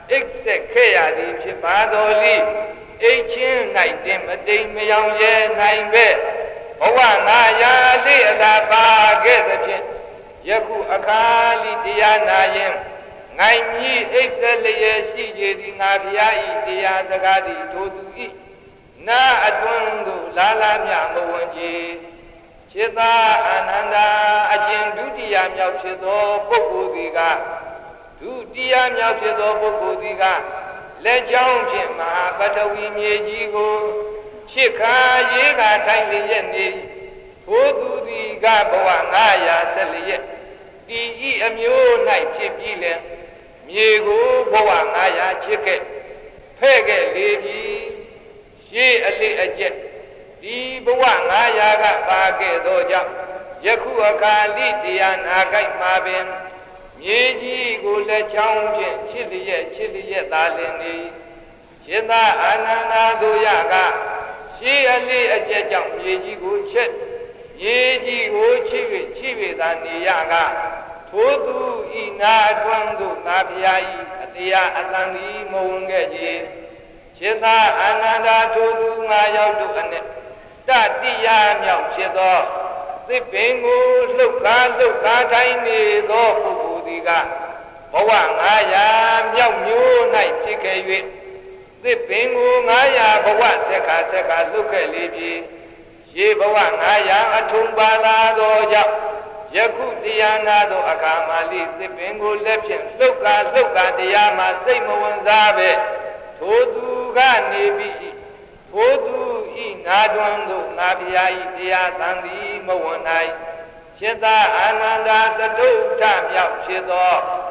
အိတ်ဆက်ခဲ့ရသည်ဖြစ်ပါတော်လီအိတ်ချင်း၌တင်မတိမ်မယောင်ရဲနိုင်ပဲဘဝငါရာလေးအလားပါခဲ့သဖြင့်ယခုအခါလိတရားနာရင်ငိုင်မြီအိတ်ဆက်လျက်ရှိကြသည်ငါဖျားဤတရားစကားသည်ထိုသူဤနာအတွန်းသို့လာလာမြမဝင်ကြခြေသာအာနန္ဒာအကျင့်ဒုတိယမြောက်ဖြစ်သောပုဂ္ဂိုလ်သည်ကဒုတိယမြောက်ဖြစ်သောပုဂ္ဂိုလ်သည်ကလက်ချောင်းဖြင့်မဟာပထဝီမြေကြီးကိုရှစ်ခါရေးကထိုင်လျက်နေထိုသူသည်ကဘဝငါးရာဆက်လျက်ဒီဤအမျိုး၌ဖြစ်ပြီးလဲမြေကိုဘဝငါးရာချစ်ခဲ့ဖဲ့ခဲ့လေပြီရှေးအလေးအကျက်ဒီဘဝငါးရာကပါခဲ့သောကြောင့်ယခုအခါလိတရားနာကြိုက်မှာပင်မြေကြီးကိုလက်ချောင်းဖြင့်ချစ်လျက်ချစ်လျက်သာလင်နေခြေသာအာနန္ဒာတို့ရကရှေးအလေးအကျက်ကြောင့်မြေကြီးကိုချစ်မြေကြီးကိုချစ်၍ချစ်၍သာနေရကထိုသူဤနာအတွန်းသို့ငါဖျားဤအတရားအတန်ဒီမဝင်ခဲ့ကြခြေသာအာနန္ဒာထိုသူငါရောက်တို့အနဲ့တတိယမြောက်ဖြစ်သောသစ်ပင်ကိုလှုပ်ကားလှုပ်ကားတိုင်းနေသောပုဂ္ဂိုလ်သည်ကဘဝငါးရာမြောက်မျိုး၌ဖြစ်ခဲ့၍သစ်ပင်ကိုငါးရာဘဝဆက်ခါဆက်ခါလှုပ်ခဲ့လေပြီရှေးဘဝငါးရာအထုံပါလာသောကြောင့်ယခုတရားနာသောအခါမှလိသစ်ပင်ကိုလက်ဖြင့်လှုပ်ကားလှုပ်ကားတရားမှစိတ်မဝင်စားပဲထိုသူကနေပြီးထိုသူဤနာတွင်သို့ငါဖျားဤတရားသံသည်မဝင်နိုင်ခြေသာအာနန္ဒာသတုထမြောက်ဖြစ်သော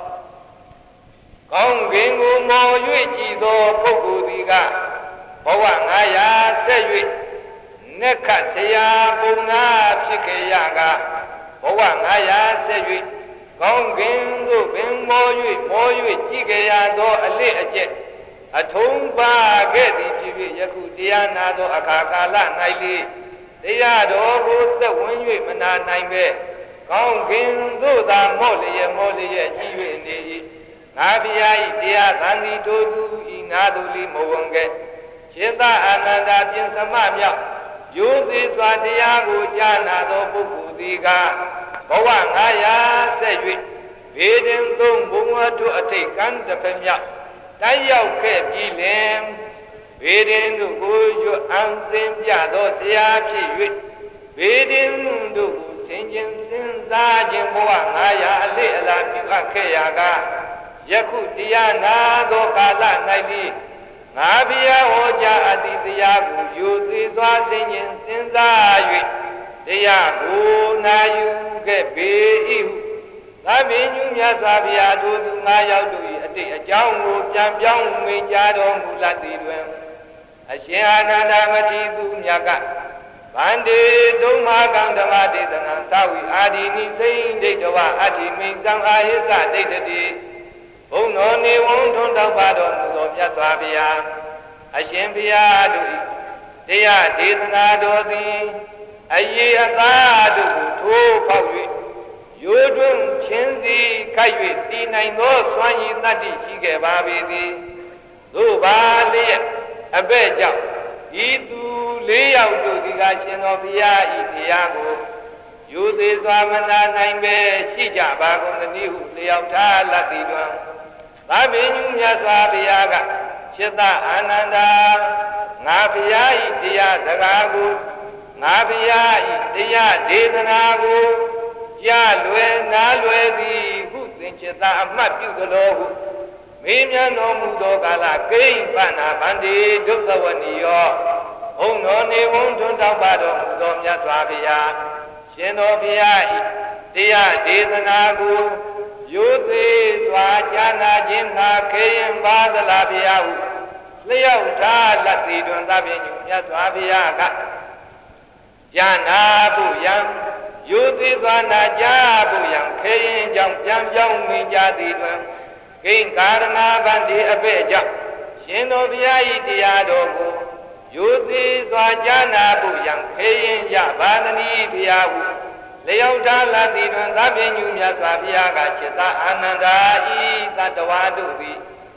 ကောင်းကင်ကိုမော်၍ကြည်သောပုဂ္ဂိုလ်သည်ကဘဝငါးရာဆက်၍နက္ခဆရာပုံနာဖြစ်ခဲ့ရကဘဝငါးရာဆက်၍ကောင်းကင်သို့ပင်မော်၍မော်၍ကြည်ခဲ့ရသောအလစ်အကျက်အထုံးပါခဲ့သည်ဖြစ်၍ယခုတရားနာသောအခါကာလ၌လေတရားတော်ကိုသက်ဝင်၍မနာနိုင်ပဲကောင်းကင်သို့သာမော့လျက်မော့လျက်ကြည်၍နေ၏ငါဖျား၏တရားသံဒီထိုသူဤနာသူလိမဝင်ခဲ့ခြေသာအာနန္ဒာပြင်သမမြောက်ရိုးသေးစွာတရားကိုကြားနာသောပုဂ္ဂိုလ်သည်ကဘဝငါးရာဆက်၍ဘေဒင်သုံးဘုံဝတ္ထုအထိတ်ကံတစ်ဖက်မြောက်တိုက်ရောက်ခဲ့ပြီးလင်ဘေဒင်တို့ကိုရွတ်အံသင်ပြသောဆရာဖြစ်၍ဘေဒင်တို့ကိုဆင်ခြင်စဉ်းစားခြင်းဘဝငါးရာအလေးအလာပြုအပ်ခဲ့ရာကယခုတရားနာသောကာလ၌ပြီးငါဘုရားဟောကြားအပ်သည့်တရားကိုယူသေးသွားဆင်ခြင်စဉ်းစား၍တရားကိုနာယူခဲ့ပေ၏ဟုသဗ္ဗညုမြတ်စွာဘုရားထိုသူငါးယောက်တို့၏အတိတ်အကြောင်းကိုပြန်ပြောင်းမိန့်ကြားတော်မူလတ်သည်တွင်အရှင်အာနန္ဒမထေရသူမြတ်ကဗန္တေတုံးမကံဓမ္မဒေသနာသဝိအာဒီနိစိန်ဒိဋ္ဌဝအဋ္ဌိမိသံအာဟိသဒိဋ္ဌတိဘုံတော်နေဝံထွန်းတောက်ပါတော်မူသောမြတ်စွာဘုရားအရှင်ဘုရားတို့၏တရားဒေသနာတော်သည်အယေအသာတို့ကိုထိုးပေါက်၍ရိုးတွင်ချင်းစီခိုက်၍တည်နိုင်သောစွမ်းရည်တတ္တိရှိခဲ့ပါပေသည်သို့ပါလျက်အဘဲ့ကြောင့်ဤသူလေးယောက်တို့ဒီကရှင်တော်ဘုရားဤတရားကိုယူသေးစွာမနာနိုင်ပဲရှိကြပါကုန်သနည်းဟုလျောက်ထားလတ်သည်တွင်သဗ္ဗညုမြတ်စွာဘုရားကခြေသာအာနန္ဒာငါဘုရားဤတရားစကားကိုငါဘုရားဤတရားဒေသနာကိုကြားလွယ်နားလွယ်သည်ဟုသင်္ချတာအမှတ်ပြုသလိုဟုမေးမြန်းတော်မူသောကာလကိဉ္ပနာဗန္တိဒုက္ခဝနိယောဘုံတော်နေဝံထွန်းတောက်ပါတော်မူသောမြတ်စွာဘုရားရှင်တော်ဘုရားဤတရားဒေသနာကိုရိုသေစွာကြားနာခြင်းမှာခေရင်ပါသလားဘုရားဟုလျောက်ထားလတ်သည်တွင်သဗ္ဗညုမြတ်စွာဘုရားကကြားနာဖို့ယံယူသည်စွာနာကြားဖို့ယံခေရင်ကြောင့်ပြန်ပြောင်းမိကြသည်တွင်ကိဉ္ကာရဏဗန္တိအပဲ့ကြောင့်ရှင်တော်ဘုရားဤတရားတော်ကိုယူသည်စွာကြားနာဖို့ယံခေရင်ရပါသနည်းဘုရားဟုလျောက်ထားလသည်တွင်သဗ္ဗညုမြတ်စွာဘုရားကจิตအာနန္ဒာဤတတဝါတို့သည်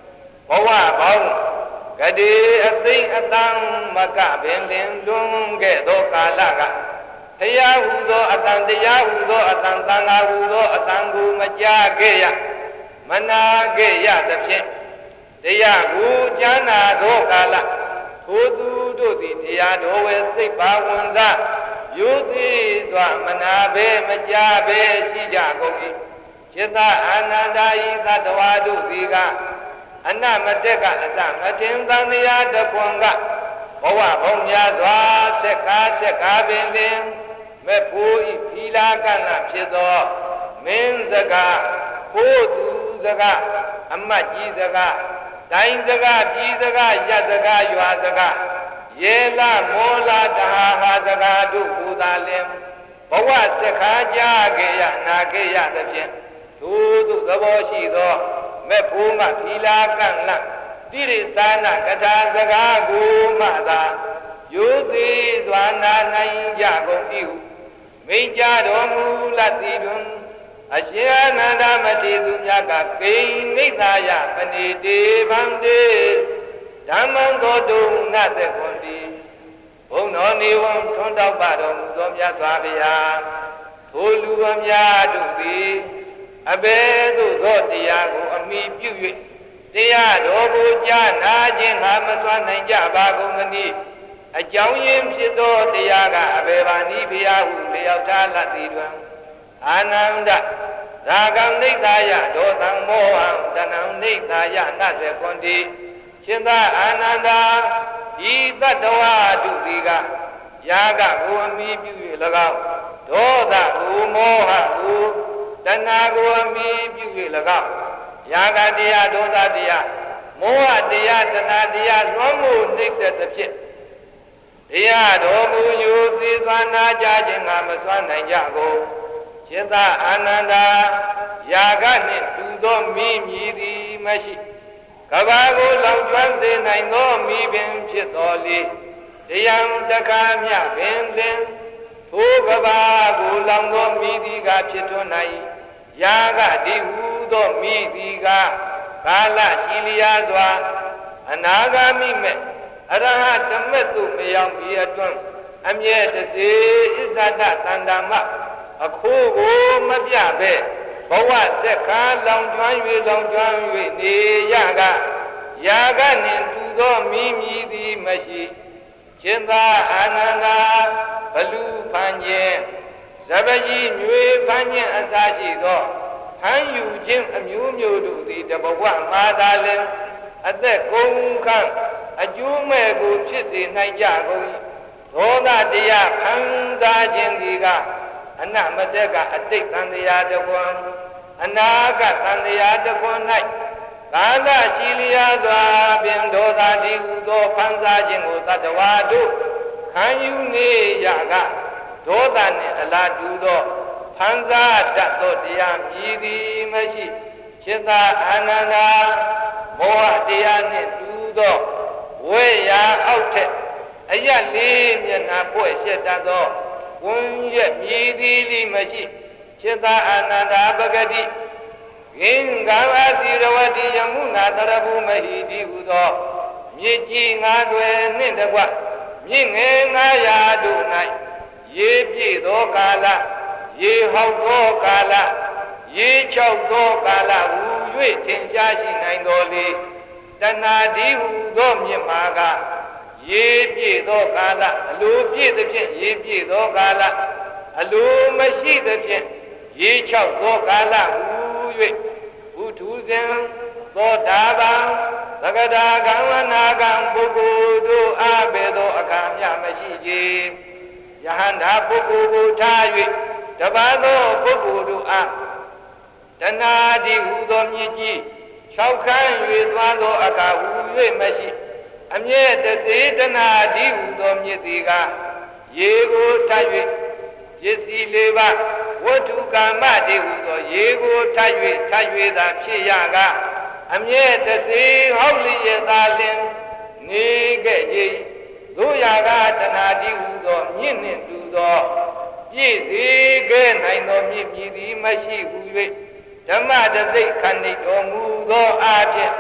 ဘဝပေါင်းကတိအသိအတန်မကပင်လင်လွန်ခဲ့သောကာလကတရားဟူသောအတန်တရားဟူသောအတန်သံဃာဟူသောအတန်ကိုမကြားခဲ့ရမနာခဲ့ရသဖြင့်တရားကိုကြားနာသောကာလထိုသူတို့သည်တရားတော်ဝဲစိတ်ပါဝင်စားယုသိစွာမနာပဲမကြားပဲရှိကြကုန်၏จิตအာနန္ဒာဤသတ္တဝါတို့သည်ကအနမတက်ကအစမထင်သံတရားတခွန်ကဘဝဘုံများစွာဆက်ကားဆက်ကားပင်ပင်မဲ့ဖို့ဤဖီလာကဏဖြစ်သောမင်းစကားဖို့သူစကားအမတ်ကြီးစကားတိုင်းစကားပြည်စကားရက်စကားရွာစကားရေလာမောလာတဟာဟာစကားတို့ဟူသာလင်ဘဝဆက်ခါကြခဲ့ရနာခဲ့ရသဖြင့်သူတို့သဘောရှိသောမဲ့ဖို့မှဖီလာကန့်လတိရိသနာကထာစကားကိုမှသာယုသိစွာနာနိုင်ကြကုန်၏ဟုမိန့်ကြတော်မူလတ်သည်တွင်အရှင်အာနန္ဒမထေရသူများကကိဉ္နိသယပဏိတေဗံတေဓမ္မံသောတုနတ်တကွန်တိဘုံတော်နေဝံထွန်းတောက်ပါတော်မူသောမြတ်စွာဘုရားထိုလူအများတို့သည်အဘယ်သို့သောတရားကိုအမိပြု၍တရားတော်ကိုကြားနာခြင်းငါမစွမ်းနိုင်ကြပါကုန်သနည်းအကြောင်းရင်းဖြစ်သောတရားကအဘယ်ပါနည်းဘုရားဟုလျောက်ထားလတ်သည်တွင်အာနန္ဒရာဂံနိသယဒေါသံမောဟံတဏံနိသယနတ်စေကွန်တိရှင်သာအာနန္ဒာဤတတ္တဝါတုတိကယာကကိုအမိပြု၍၎င်းဒေါသကိုမောဟကိုတဏှာကိုအမိပြု၍၎င်းယာကတရားဒေါသတရားမောဟတရားတဏှာတရားလွှမ်းမိုးနှိမ့်သက်သဖြင့်တရားတော်မူယူသေသွာနာကြခြင်းငါမစွမ်းနိုင်ကြကုန်จิตအာနန္ဒာယာကနှင့်တူသောမိမြည်သည်မရှိကဘာကိုလောင်ကျွမ်းစေနိုင်သောမိပင်ဖြစ်တော်လေတရားတခါမြပင်ပင်ထိုကဘာကိုလောင်သောမိသည်ကဖြစ်ထွန်းနိုင်ယာကဒီဟုသောမိသည်ကကာလရှိလျာစွာအနာဂါမိမဲ့အရဟတမက်သို့မရောက်ပြီးအတွန်းအမြဲတစေဣဇဒသန္တာမအခုကိုမပြပဲဘဝဆက်ခါလောင်ကျွမ်း၍လောင်ကျွမ်း၍နေရကယာကနှင့်တူသောမိမိသည်မရှိရှင်သာအာနန္ဒာဘလူဖန်ခြင်းဇပကြီးမြွေဖန်ခြင်းအစရှိသောဖန်ယူခြင်းအမျိုးမျိုးတို့သည်တဘဝမှာသာလင်အသက်ကုန်ခန့်အကျိုးမဲ့ကိုဖြစ်စေနိုင်ကြကုန်၏ဒေါသတရားဖန်စားခြင်းသည်ကအနမတက်ကအတိတ်တန်တရားတကွန်အနာဂတ်တန်တရားတကွန်၌ကာလရှိလျာစွာပင်ဒေါသတိဟုသောဖန်စားခြင်းကိုသတ္တဝါတို့ခံယူနေရကဒေါသနှင့်အလားတူသောဖန်စားတတ်သောတရားမြည်သည်မရှိจิตအာနန္ဒာမောဟတရားနှင့်တူသောဝေရာအောက်ထက်အယက်လေးမျက်နှာပွက်ရှက်တတ်သောဝန်ရဲ့မြည်သည်လိမရှိจิตအာနန္ဒာပဂတိဂင်္ဂဝတိရဝတိယမုနာတရဘူးမဟိတိဟုသောမြေကြီးငါးတွေနှင့်တကွမြင့်ငယ်ငါးရာတို့၌ရေပြည့်သောကာလရေဟောက်သောကာလရေချောက်သောကာလဟူ၍ထင်ရှားရှိနိုင်တော်လေတဏှာတိဟုသောမြင့်မာကရေပြည့်သောကာလအလိုပြည့်သဖြင့်ရေပြည့်သောကာလအလိုမရှိသဖြင့်ရေချောက်သောကာလဟူ၍ဘုထုဇင်သောတာပန်သကတာကံဝနာကံပုဂ္ဂိုလ်တို့အားပေသောအခါမျှမရှိကြယဟန္တာပုဂ္ဂိုလ်ကိုထား၍တပါးသောပုဂ္ဂိုလ်တို့အားတဏှာတိဟူသောမြစ်ကြီး၆ခန်း၍သွားသောအခါဟူ၍မရှိအမြဲတစေတဏှာတိဟူသောမြစ်သည်ကရေကိုထပ်၍ပစ္စည်းလေးပါးဝတ္ထုကာမတိဟူသောရေကိုထပ်၍ထပ်၍သာဖြစ်ရကအမြဲတစေဟောက်လျက်သာလင်နေခဲ့ကြ၏တို့ရာကတဏှာတိဟူသောမြင့်နှင့်တူသောပြည့်စေခဲ့နိုင်သောမြင့်မြည်သည်မရှိဟု၍ဓမ္မတသိက်ခဏိတော်မူသောအားဖြင့်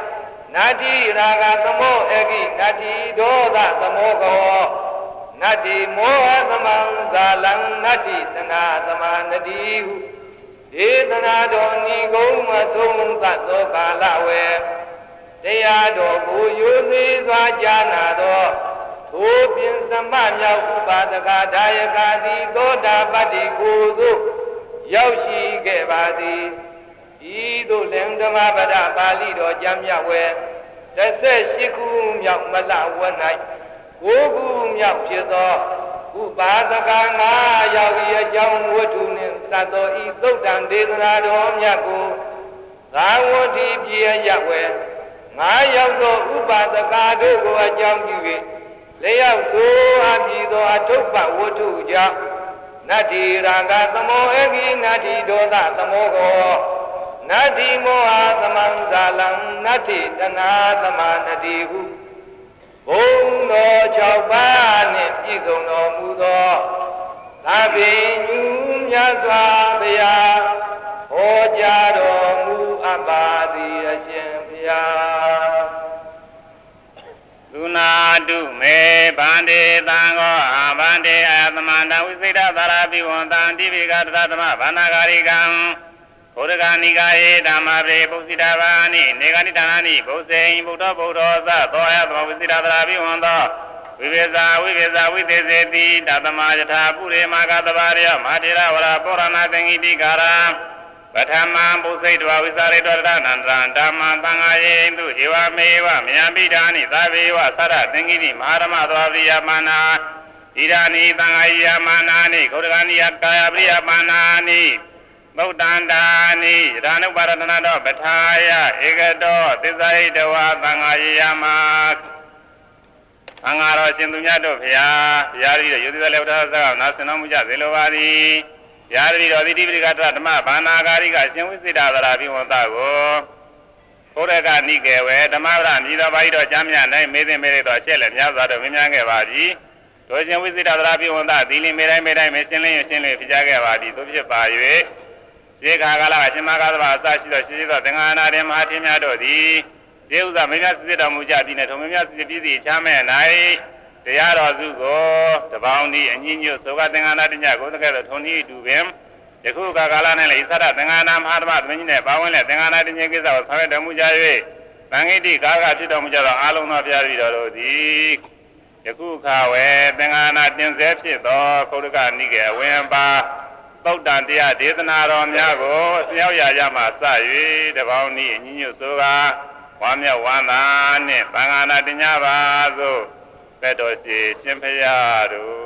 နာတိရာဂသမောအဂိနာတိဒေါသသမောကောနတ္တိမောဟသမံဇာလံနတ္တိတနာသမနတိဟုဒေသနာတော်ဤကုံမဆုံးသတ်သောကာလဝေတရားတော်ကိုယုသေးစွာကြားနာသောထိုပြင်သမမြောက်ဥပါဒကဒါယကာတိသောတာပတ္တိကိုသို့ရောက်ရှိခဲ့ပါသည်ဤသို့လင်ဓမ္မပဒပါဠိတော်ကျမ်းမြတ်ဝေတစ်ဆက်ရှိခုမြောက်မလဝ၌ကိုးခုမြောက်ဖြစ်သောဥပါဒကငါရောက်၏အကြောင်းဝတ္ထုနှင့်သတ်သောဤသုတ်တံဒေသနာတော်မြတ်ကိုသာဝတိပြေရဝေငါရောက်သောဥပါဒကတို့ကိုအကြောင်းပြု၍လျောက်ဆိုအပ်ပြီးသောအထုပ္ပဝတ္ထုကြောင့်နတ္တိရာဂသမောအဂိနတ္တိဒေါသသမောကောနတ္တိမောဟသမံဇာလံနတ္တိတနာသမနတိဟုဘုံတော်၆ပါးနှင့်ပြည့်စုံတော်မူသောသာပင်ညူမြတ်စွာဘုရားဟောကြားတော်မူအပ်ပါသည်အရှင်ဘုရားသုနာတုမေဗန္တေသံဃောအာဗန္တေအသမန္တဝိစိတသာရပိဝန္တံတိပိကတသမဗန္နာဂာရိကံဘုဒ္ဓဂာနိကာယေဓမ္မပြေပုစိတာဘာနိနေဂာနိဌာနာနိဘုဇေယဗုဒ္ဓဗုဒ္ဓောသသောယသမဝိစိတာသာရပိဝန္တောဝိဝေဇာဝိဝေဇာဝိသေစေတိတသမယထာပုရိမာကတဘာရယမထေရဝရပောရဏသင်္ကိတိကာရပထမံပုစိတဝဝိစာရေတောတနန္တံဓမ္မံသံဃာယေတုဧဝမေဝမယံပိဓာနိသာဝေဝသရသင်္ကိတိမဟာဓမ္မသောပရိယမာနာဣဒာနိသံဃာယမာနာနိဂௌရဂာနိယကာယပရိယမာနာနိဗုဒ္ဓန္တာနိရာနုပါရတနာတော်ပထာယဧကတောသစ္စာဟိတဝသံဃာယေယမသံဃာတော်ရှင်သူမြတ်တို့ဖျားဖျားပြီးတော့ယုတိသလေဝတ္ထသကနာစင်တော်မူကြစေလိုပါသည်ဖျားပြီးတော့သီတိပရိကတဓမ္မဘာနာဂာရိကရှင်ဝိစိတသာရပိဝန္တကိုဘုရကနိကေဝေဓမ္မဗရမြည်တော်ပါဠိတော်ကျမ်းမြတ်၌မေးသိမေးရတော်အချက်လည်းများစွာတော့မြင်များခဲ့ပါပြီတို့ရှင်ဝိစိတသာရပိဝန္တသီလင်မေတိုင်းမေတိုင်းမေရှင်းလင်းရှင်းလင်းဖြစ်ကြခဲ့ပါသည်သို့ဖြစ်ပါ၍ဒီခါကာလအရှင်မဂါသဘာအစရှိသောရှိရှိသောသင်္ဃာနာတေမဟာထင်းများတို့သည်ဇေဥစွာမင်းများစစ်တော်မူကြသည်နဲ့ထုံမင်းများစစ်ပြည်စီချမ်းမဲ့၌တရားတော်စုကိုတပေါင်းဤအညညွတ်သောကသင်္ဃာနာတညကိုတကယ်တော့ထုံဤတူပင်ယခုခါကာလ၌လည်းဣသရသင်္ဃာနာမဟာဓမ္မသမင်းကြီးနဲ့ပါဝင်တဲ့သင်္ဃာနာတညကိစ္စကိုဆောင်ရွက်တော်မူကြ၍သံဃိတိကာကဖြစ်တော်မူကြသောအာလုံးသောဘုရားပြည်တော်တို့သည်ယခုခါဝဲသင်္ဃာနာတင်ဆဲဖြစ်သောခௌရကနိကေအဝင်ပါသုတ်တန်တရားဒေသနာတော်များကိုဆရောက်ရကြမှစ၍တပေါင်းဤအညညွတ်သောကဝါမြောက်ဝမ်းသာနှင့်သံဃာနာတညပါသို့သက်တော်ရှိရှင်ဖရာတို့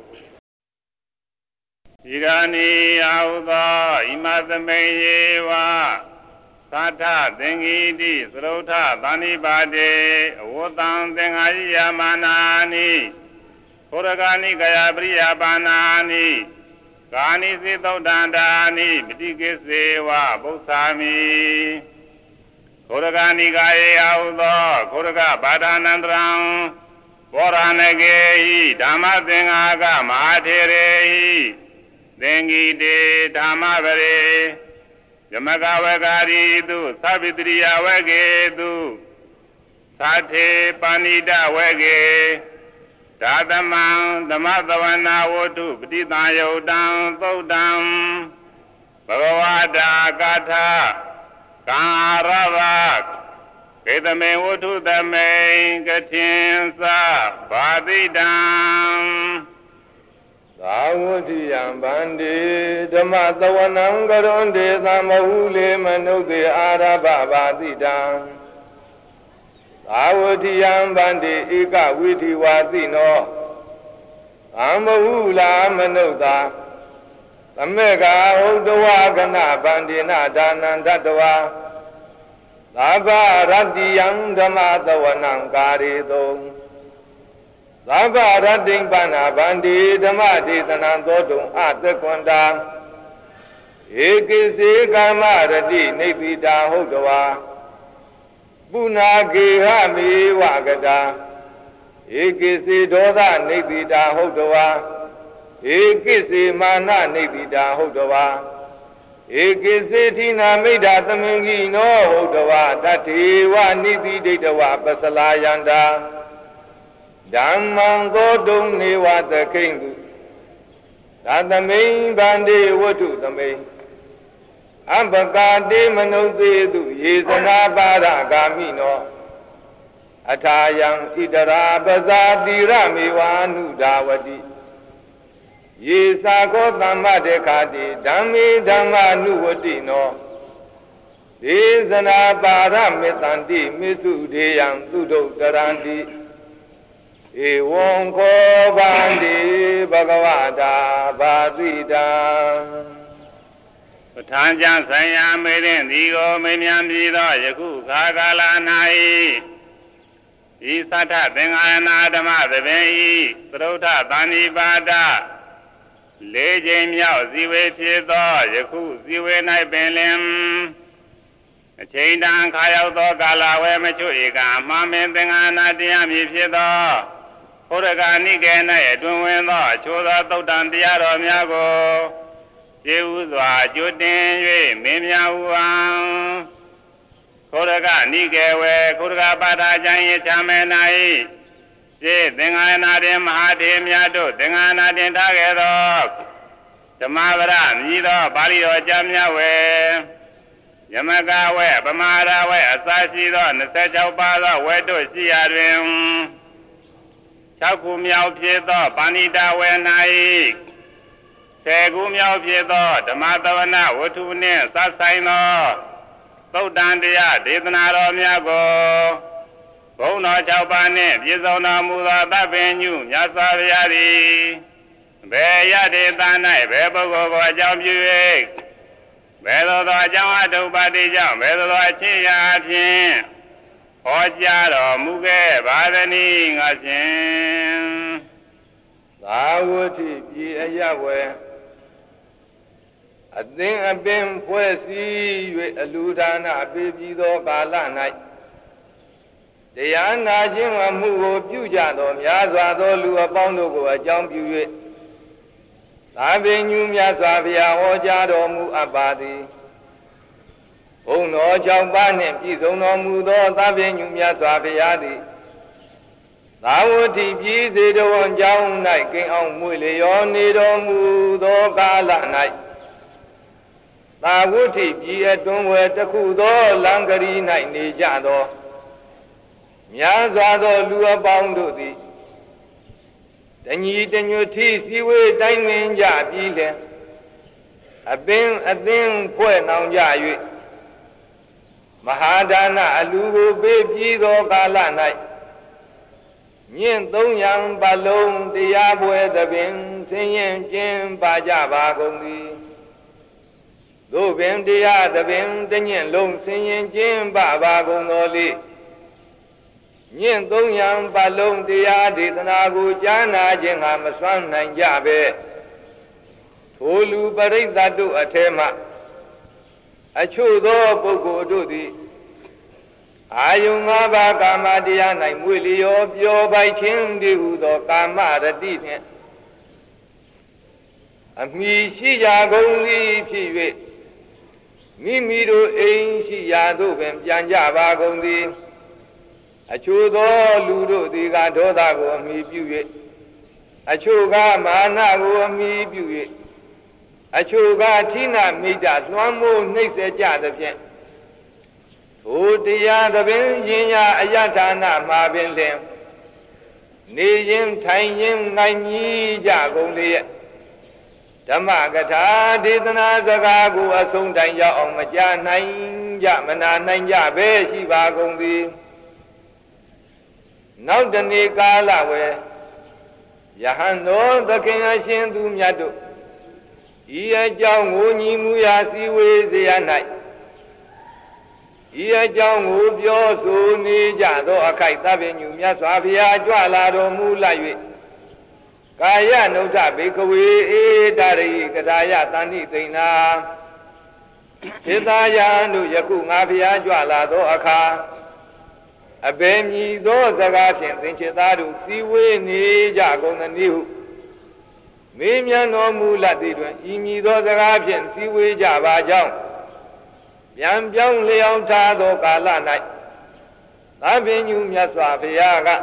ဒီကနေ့အာဟုသောဣမသမိန်ယေဝသာထသင်္ကိတိသရုထသန္တိပါတေအဝတံသင်္ဃာယိယမာနာနိဘုရဂာနိကယပရိယပါဏာနိကာနိစေသုတ်တန္တာနိပတိကိစေဝဗုသာမိခௌရဂာနိကာယေအာဟုသောခௌရဂဘာဒာနန္တရံဘောရဏကေဟိဓမ္မသင်္ဃာကမဟာထေရေဟိသင်္ကိတေဓမ္မပရေယမကဝဂာရိတုသဗ္ဗိတရိယဝကေတုသာထေပါဏိတဝကေသာသမံဓမ္မသဝနာဝတ္ထုပတိတံယုတ်တံသုတ်တံဘဂဝတာကာထကာရဝကေသမေဝတ္ထုသမေကထင်္စဘာတိတံသာဝတိယံဗန္တိဓမ္မသဝနံကရွန်တေသမဟုလေမနုဿေအာရဘဘာတိတံသာဝတိယံဗန္တိဧကဝိဓိဝါတိနောသမဟုလာမနုဿာသမေကဟုတ်တဝကနဗန္တိနဒါနန္တတဝါသာဘရတ္တိယံဓမ္မသဝနံကာရေတုံသာဘရတ္တိပဏဗန္တိဓမ္မဒေသနံသောတုံအသက္ကွန္တာဧကိစေကာမရတိနိဗ္ဗိတာဟုတ်တဝါပုနာကေဟမေဝကတာဧကိစေဒောသနိဗ္ဗိတာဟုတ်တဝါဧကိစေမာနနိဗ္ဗိတာဟုတ်တဝါဧဧကိစေတိနာမိဒ္ဓသမင်္ဂိနောဝုဒ္ဓဝါတထေဝနိတိဒိဋ္ဌဝပစလာယန္တာဓမ္မံသောတုံနေဝသခိဉ္တုသာသမိန်ဗန္တိဝတ္ထုသမိန်အပကာတိမနုသေတုယေသနာပါရဂာမိနောအထာယံဣတရာပဇာတိရမေဝါနုဒာဝတိယေသာခောသမ္မတေခာတိဓမ္မေဓမ္မနုဝတိနောဒေသနာပါရမေတန္တိမေစုဒေယံသုဒ္ဓတရန္တိဧဝံခောဗန္တိဘဂဝတာဘာတိတံပဋ္ဌာန်းကျမ်းဆိုင်ရာမေရင်ဒီကိုမေမြန်းပြီးသောယခုခါကာလ၌ဤသတ္ထသင်္ဃာရဏဓမ္မသဘင်ဤသရုဋ္ဌသန္တိပါဒလေးချိန်မြောက်ဇီဝေဖြစ်သောယခုဇီဝေ၌ပင်လင်အချိန်တန်ခါရောက်သောကာလဝဲမချွေကမှန်ပင်သင်္ဃာနာတရားမည်ဖြစ်သောဘုရဂာနိကေ၌အတွင်ဝင်သောအချို့သောသုတ်တံတရားတော်များကိုကျေဥစွာကျွတင်၍မင်းများဟူဟံဘုရဂာနိကေဝေဘုရဂပါဋ္ဌာကျမ်း၏ချမ်းမဲ၌စေသင်္ဃာနာတင်မဟာထေများတို့သင်္ဃာနာတင်ထားခဲ့သောဓမ္မဗရမြည်သောပါဠိတော်ကျမ်းများဝေယမကဝေပမာရဝေအစရှိသော၂၆ပါးသောဝေတို့ရှိရာတွင်၆ခုမြောက်ဖြစ်သောပါဏိတဝေ၌ဆယ်ခုမြောက်ဖြစ်သောဓမ္မသဝနဝတ္ထုနှင့်စပ်ဆိုင်သောသုတ်တန်တရားဒေသနာတော်များကိုဘုံတော်၆ပါးနှင့်ပြည့်စုံတော်မူသောသဗ္ဗညုမြတ်စွာဘုရားသည်ဘယ်ရတေသ၌ဘယ်ပုဂ္ဂိုလ်ကိုအကြောင်းပြု၍ဘယ်သို့သောအကြောင်းအထုပ္ပတိကြောင့်ဘယ်သို့သောအချင်းရာအဖြစ်ဟောကြားတော်မူခဲ့ပါသနည်းငါဖြင့်သာဝတိပြည်အယဝေအသင်အပင်ဖွဲ့စည်း၍အလူဒါနအပေပြည်သောကာလ၌တရားနာခြင်းအမှုကိုပြုကြသောများစွာသောလူအပေါင်းတို့ကိုအကြောင်းပြု၍သာဝေညုမြတ်စွာဘုရားဟောကြားတော်မူအပ်ပါသည်ဘုံတော်၆ပါးနှင့်ပြည့်စုံတော်မူသောသာဝေညုမြတ်စွာဘုရားသည်သာဝတိပြည်စေတဝန်ကြောင်း၌ကိန်းအောင်မွေလျောနေတော်မူသောကာလ၌သာဝတိပြည်အတွင်းဝယ်တစ်ခုသောလံကလေး၌နေကြသောများစွာသောလူအပေါင်းတို့သည်တညီတညွတ်ထိစည်းဝေးတိုင်းနှင်ကြပြီးလျှင်အပင်အသင်းဖွဲ့နှောင်ကြ၍မဟာဒါနအလူကိုပေးပြီးသောကာလ၌ညင့်သုံးရန်ပလုံးတရားပွဲသဖြင့်ဆင်းရဲခြင်းပါကြပါကုန်သည်သို့ပင်တရားသဖြင့်တညင့်လုံးဆင်းရဲခြင်းပါပါကုန်သောလေညင့်သုံးရန်ပလုံးတရားဒေသနာကိုကြားနာခြင်းဟာမစွမ်းနိုင်ကြပဲထိုလူပရိသတ်တို့အထဲမှအချို့သောပုဂ္ဂိုလ်တို့သည်အာယုံ၅ပါးကာမတရား၌မွေလျောပျော်ပိုက်ခြင်းတည်းဟူသောကာမရတိနှင့်အမိရှိကြကုန်သည်ဖြစ်၍မိမိတို့အိမ်ရှိရာသို့ပင်ပြန်ကြပါကုန်သည်အချို့သောလူတို့သည်ကဒေါသကိုအမိပြု၍အချို့ကမာနကိုအမိပြု၍အချို့ကဌိနမိတ္တလွှမ်းမိုးနှိပ်စက်ကြသဖြင့်ထိုတရားသဖြင့်ရင်ညာအယထာနာမှာပင်လျှင်နေရင်ထိုင်ရင်နိုင်ကြီးကြကုန်လေဓမ္မကထာဒေသနာစကားကိုအဆုံးတိုင်ရောက်အောင်မကြားနိုင်ကြမနာနိုင်ကြပဲရှိပါကုန်သည်နောက်တနေ့ကာလဝေယဟန်တော်သခင်အရှင်သူမြတ်တို့ဤအကြောင်းကိုညီမူရာစည်းဝေးစေရ၌ဤအကြောင်းကိုပြောဆိုနေကြသောအခိုက်သဗ္ဗညုမြတ်စွာဘုရားကြွလာတော်မူလိုက်၍ကာယနုဋ္ဌဘေကဝေဧတရိကထာယတဏိသိဏသေသာယံတို့ယခုငါဘုရားကြွလာသောအခါအဘယ်မည်သောစကားဖြင့်သင်္ချေသားတို့စည်းဝေးနေကြကုန်သနည်းဟုမေးမြန်းတော်မူလတ်သည်တွင်ဤမည်သောစကားဖြင့်စည်းဝေးကြပါကြောင်းပြန်ပြောင်းလျောင်းထားသောကာလ၌သာပင်ညူမြတ်စွာဘုရားက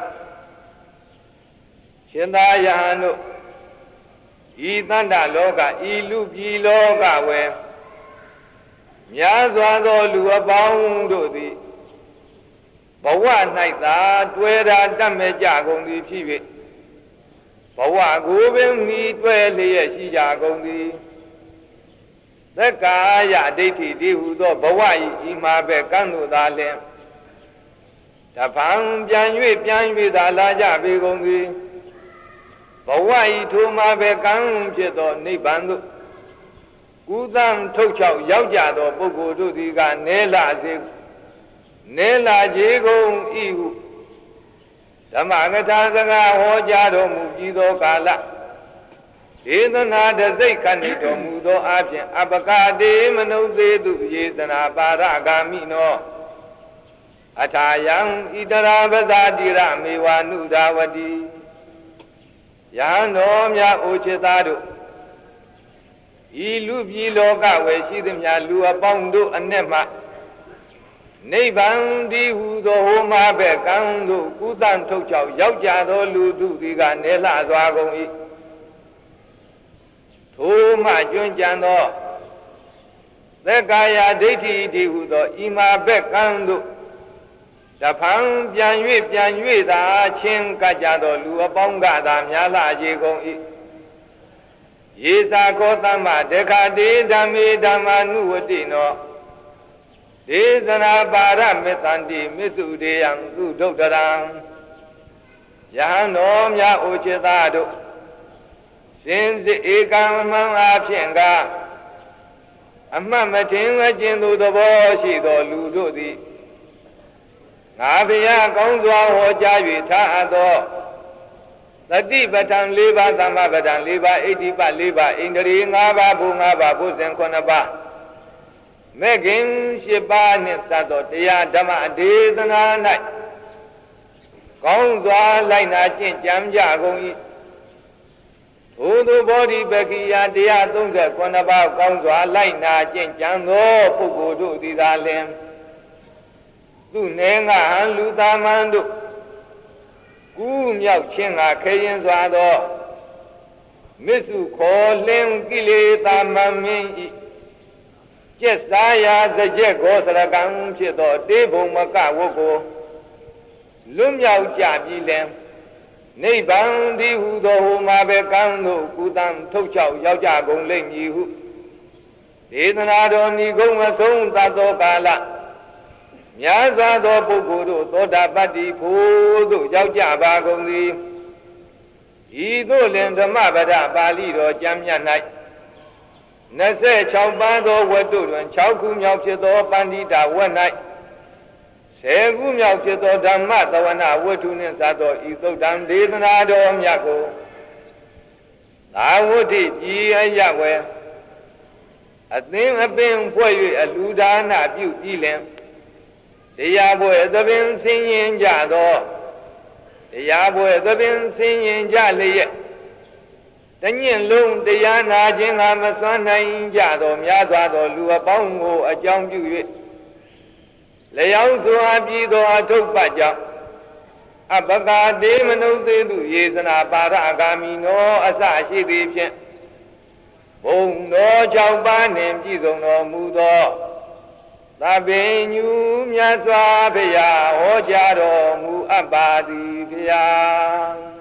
ရှင်သာယဟန်တို့ဤတဏ္ဍလောကဤလူပြည်လောကဝယ်များစွာသောလူအပေါင်းတို့သည်ဘဝ၌သာတွေ့တာတတ်မဲ့ကြကုန်သည်ဖြစ်၍ဘဝကိုပင်မိတွေ့လျက်ရှိကြကုန်သည်သက္ကာယဒိဋ္ဌိတိဟုသောဘဝ၏ဤမှာပဲကံတို့သာလျှင်တဖန်ပြန်၍ပြန်၍သာလာကြပေကုန်သည်ဘဝဤထိုမှာပဲကံဖြစ်သောနိဗ္ဗာန်သို့ကုသံထုတ်ချောက်ရောက်ကြသောပုဂ္ဂိုလ်တို့သည်ကနေလာစေနေလာခြင်းကုန်ဤဟုဓမ္မကထာစကားဟောကြားတော်မူပြီးသောကာလဒေသနာတစိတ်ခဏိတော်မူသောအပြင်အပကတိမနုသေတုယေသနာပါရဂာမိနောအထာယံဣတရာပဇာတိရမေဝနုဒာဝတိယဟန်တော်များအိုချစ်သားတို့ဤလူပြည်လောကဝယ်ရှိသည်များလူအပေါင်းတို့အ내မှနိဗ္ဗာန်တည်းဟူသောဟောမှာပဲကံတို့ကုသံထုတ်ချောက်ရောက်ကြသောလူတို့သည်ကနေလှစွာကုန်၏ထိုမှကျွမ်းကြံသောသက္ကာယဒိဋ္ဌိတည်းဟူသောဤမှာပဲကံတို့တဖန်ပြန်၍ပြန်၍သာချင်းကကြသောလူအပေါင်းကသာများလာစေကုန်၏ယေသာခောသမ္မဒေခတေဓမ္မေဓမ္မာနုဝတိနောဒေသနာပါရမေတ္တန္တိမစ္စုဒေယံသုဒုဒ္ဒရံယဟန်တော်များအိုချစ်သားတို့စင်စစ်ဧကံမှန်အားဖြင့်ကအမှတ်မထင်မကျင်သူသဘောရှိသောလူတို့သည်ငါဘုရားကောင်းစွာဟောကြား၍ထားအပ်သောသတိပဋ္ဌာန်၄ပါးသမ္မာပဋ္ဌာန်၄ပါးဣတိပ၄ပါးဣန္ဒြေ၅ပါးဘု၅ပါးဘုဇင်၇ပါးမေခင်၈ပါးနှင့်သတ်သောတရားဓမ္မဒေသနာ၌ကောင်းစွာလိုက်နာကျင့်ကြံကြကုန်၏ထိုသို့ဘောဓိပက္ခိယတရား၃၇ပါးကောင်းစွာလိုက်နာကျင့်ကြံသောပုဂ္ဂိုလ်တို့သည်သာလျှင်သူနေငါဟန်လူသားမန်တို့ကူးမြောက်ခြင်းကခရင်စွာသောမစ္စုခေါ်လင်းကိလေသာမမင်းဤကျက်စားရာစကြက်ကိုသရကံဖြစ်သောတေဘုံမကဝတ်ကိုလွတ်မြောက်ကြပြီလင်နိဗ္ဗာန်တည်းဟူသောဟူမှာပဲကံတို့ကုသံထုတ်ချောက်ရောက်ကြကုန်လိမ့်မည်ဟုဒေသနာတော်ဤကုံအဆုံးသတ်သောကာလများစွာသောပုဂ္ဂိုလ်တို့သောတာပတ္တိဖို့သို့ရောက်ကြပါကုန်သည်ဤသို့လင်ဓမ္မပဒပါဠိတော်ကျမ်းမြတ်၌၂၆ပါးသောဝတ္ထုတွင်၆ခုမြောက်ဖြစ်သောပန္တိတာဝတ်၌ဆယ်ခုမြောက်ဖြစ်သောဓမ္မသဝနာဝတ္ထုနှင့်စသောဤသုတ်တံဒေသနာတော်မြတ်ကိုသာဝတ္ထိပြည်အယဝေအသင်းအပင်ဖွဲ့၍အလူဒါနပြုပြီးလင်တရားပွဲသဘင်ဆင်းရင်ကြသောတရားပွဲသဘင်ဆင်းရင်ကြလျက်တညင်လုံးတရားနာခြင်းကမစွမ်းနိုင်ကြသောများစွာသောလူအပေါင်းကိုအကြောင်းပြု၍လျောင်းစွာပြီးသောအထုပ်ပတ်ကြောင့်အပကာတေမနုသေတုယေသနာပါရဂာမိနောအစရှိသည်ဖြင့်ဘုံတော်၆ပါးနှင့်ပြည့်စုံတော်မူသောသဗ္ဗညုမြတ်စွာဘုရားဟောကြားတော်မူအပ်ပါသည်ဘုရား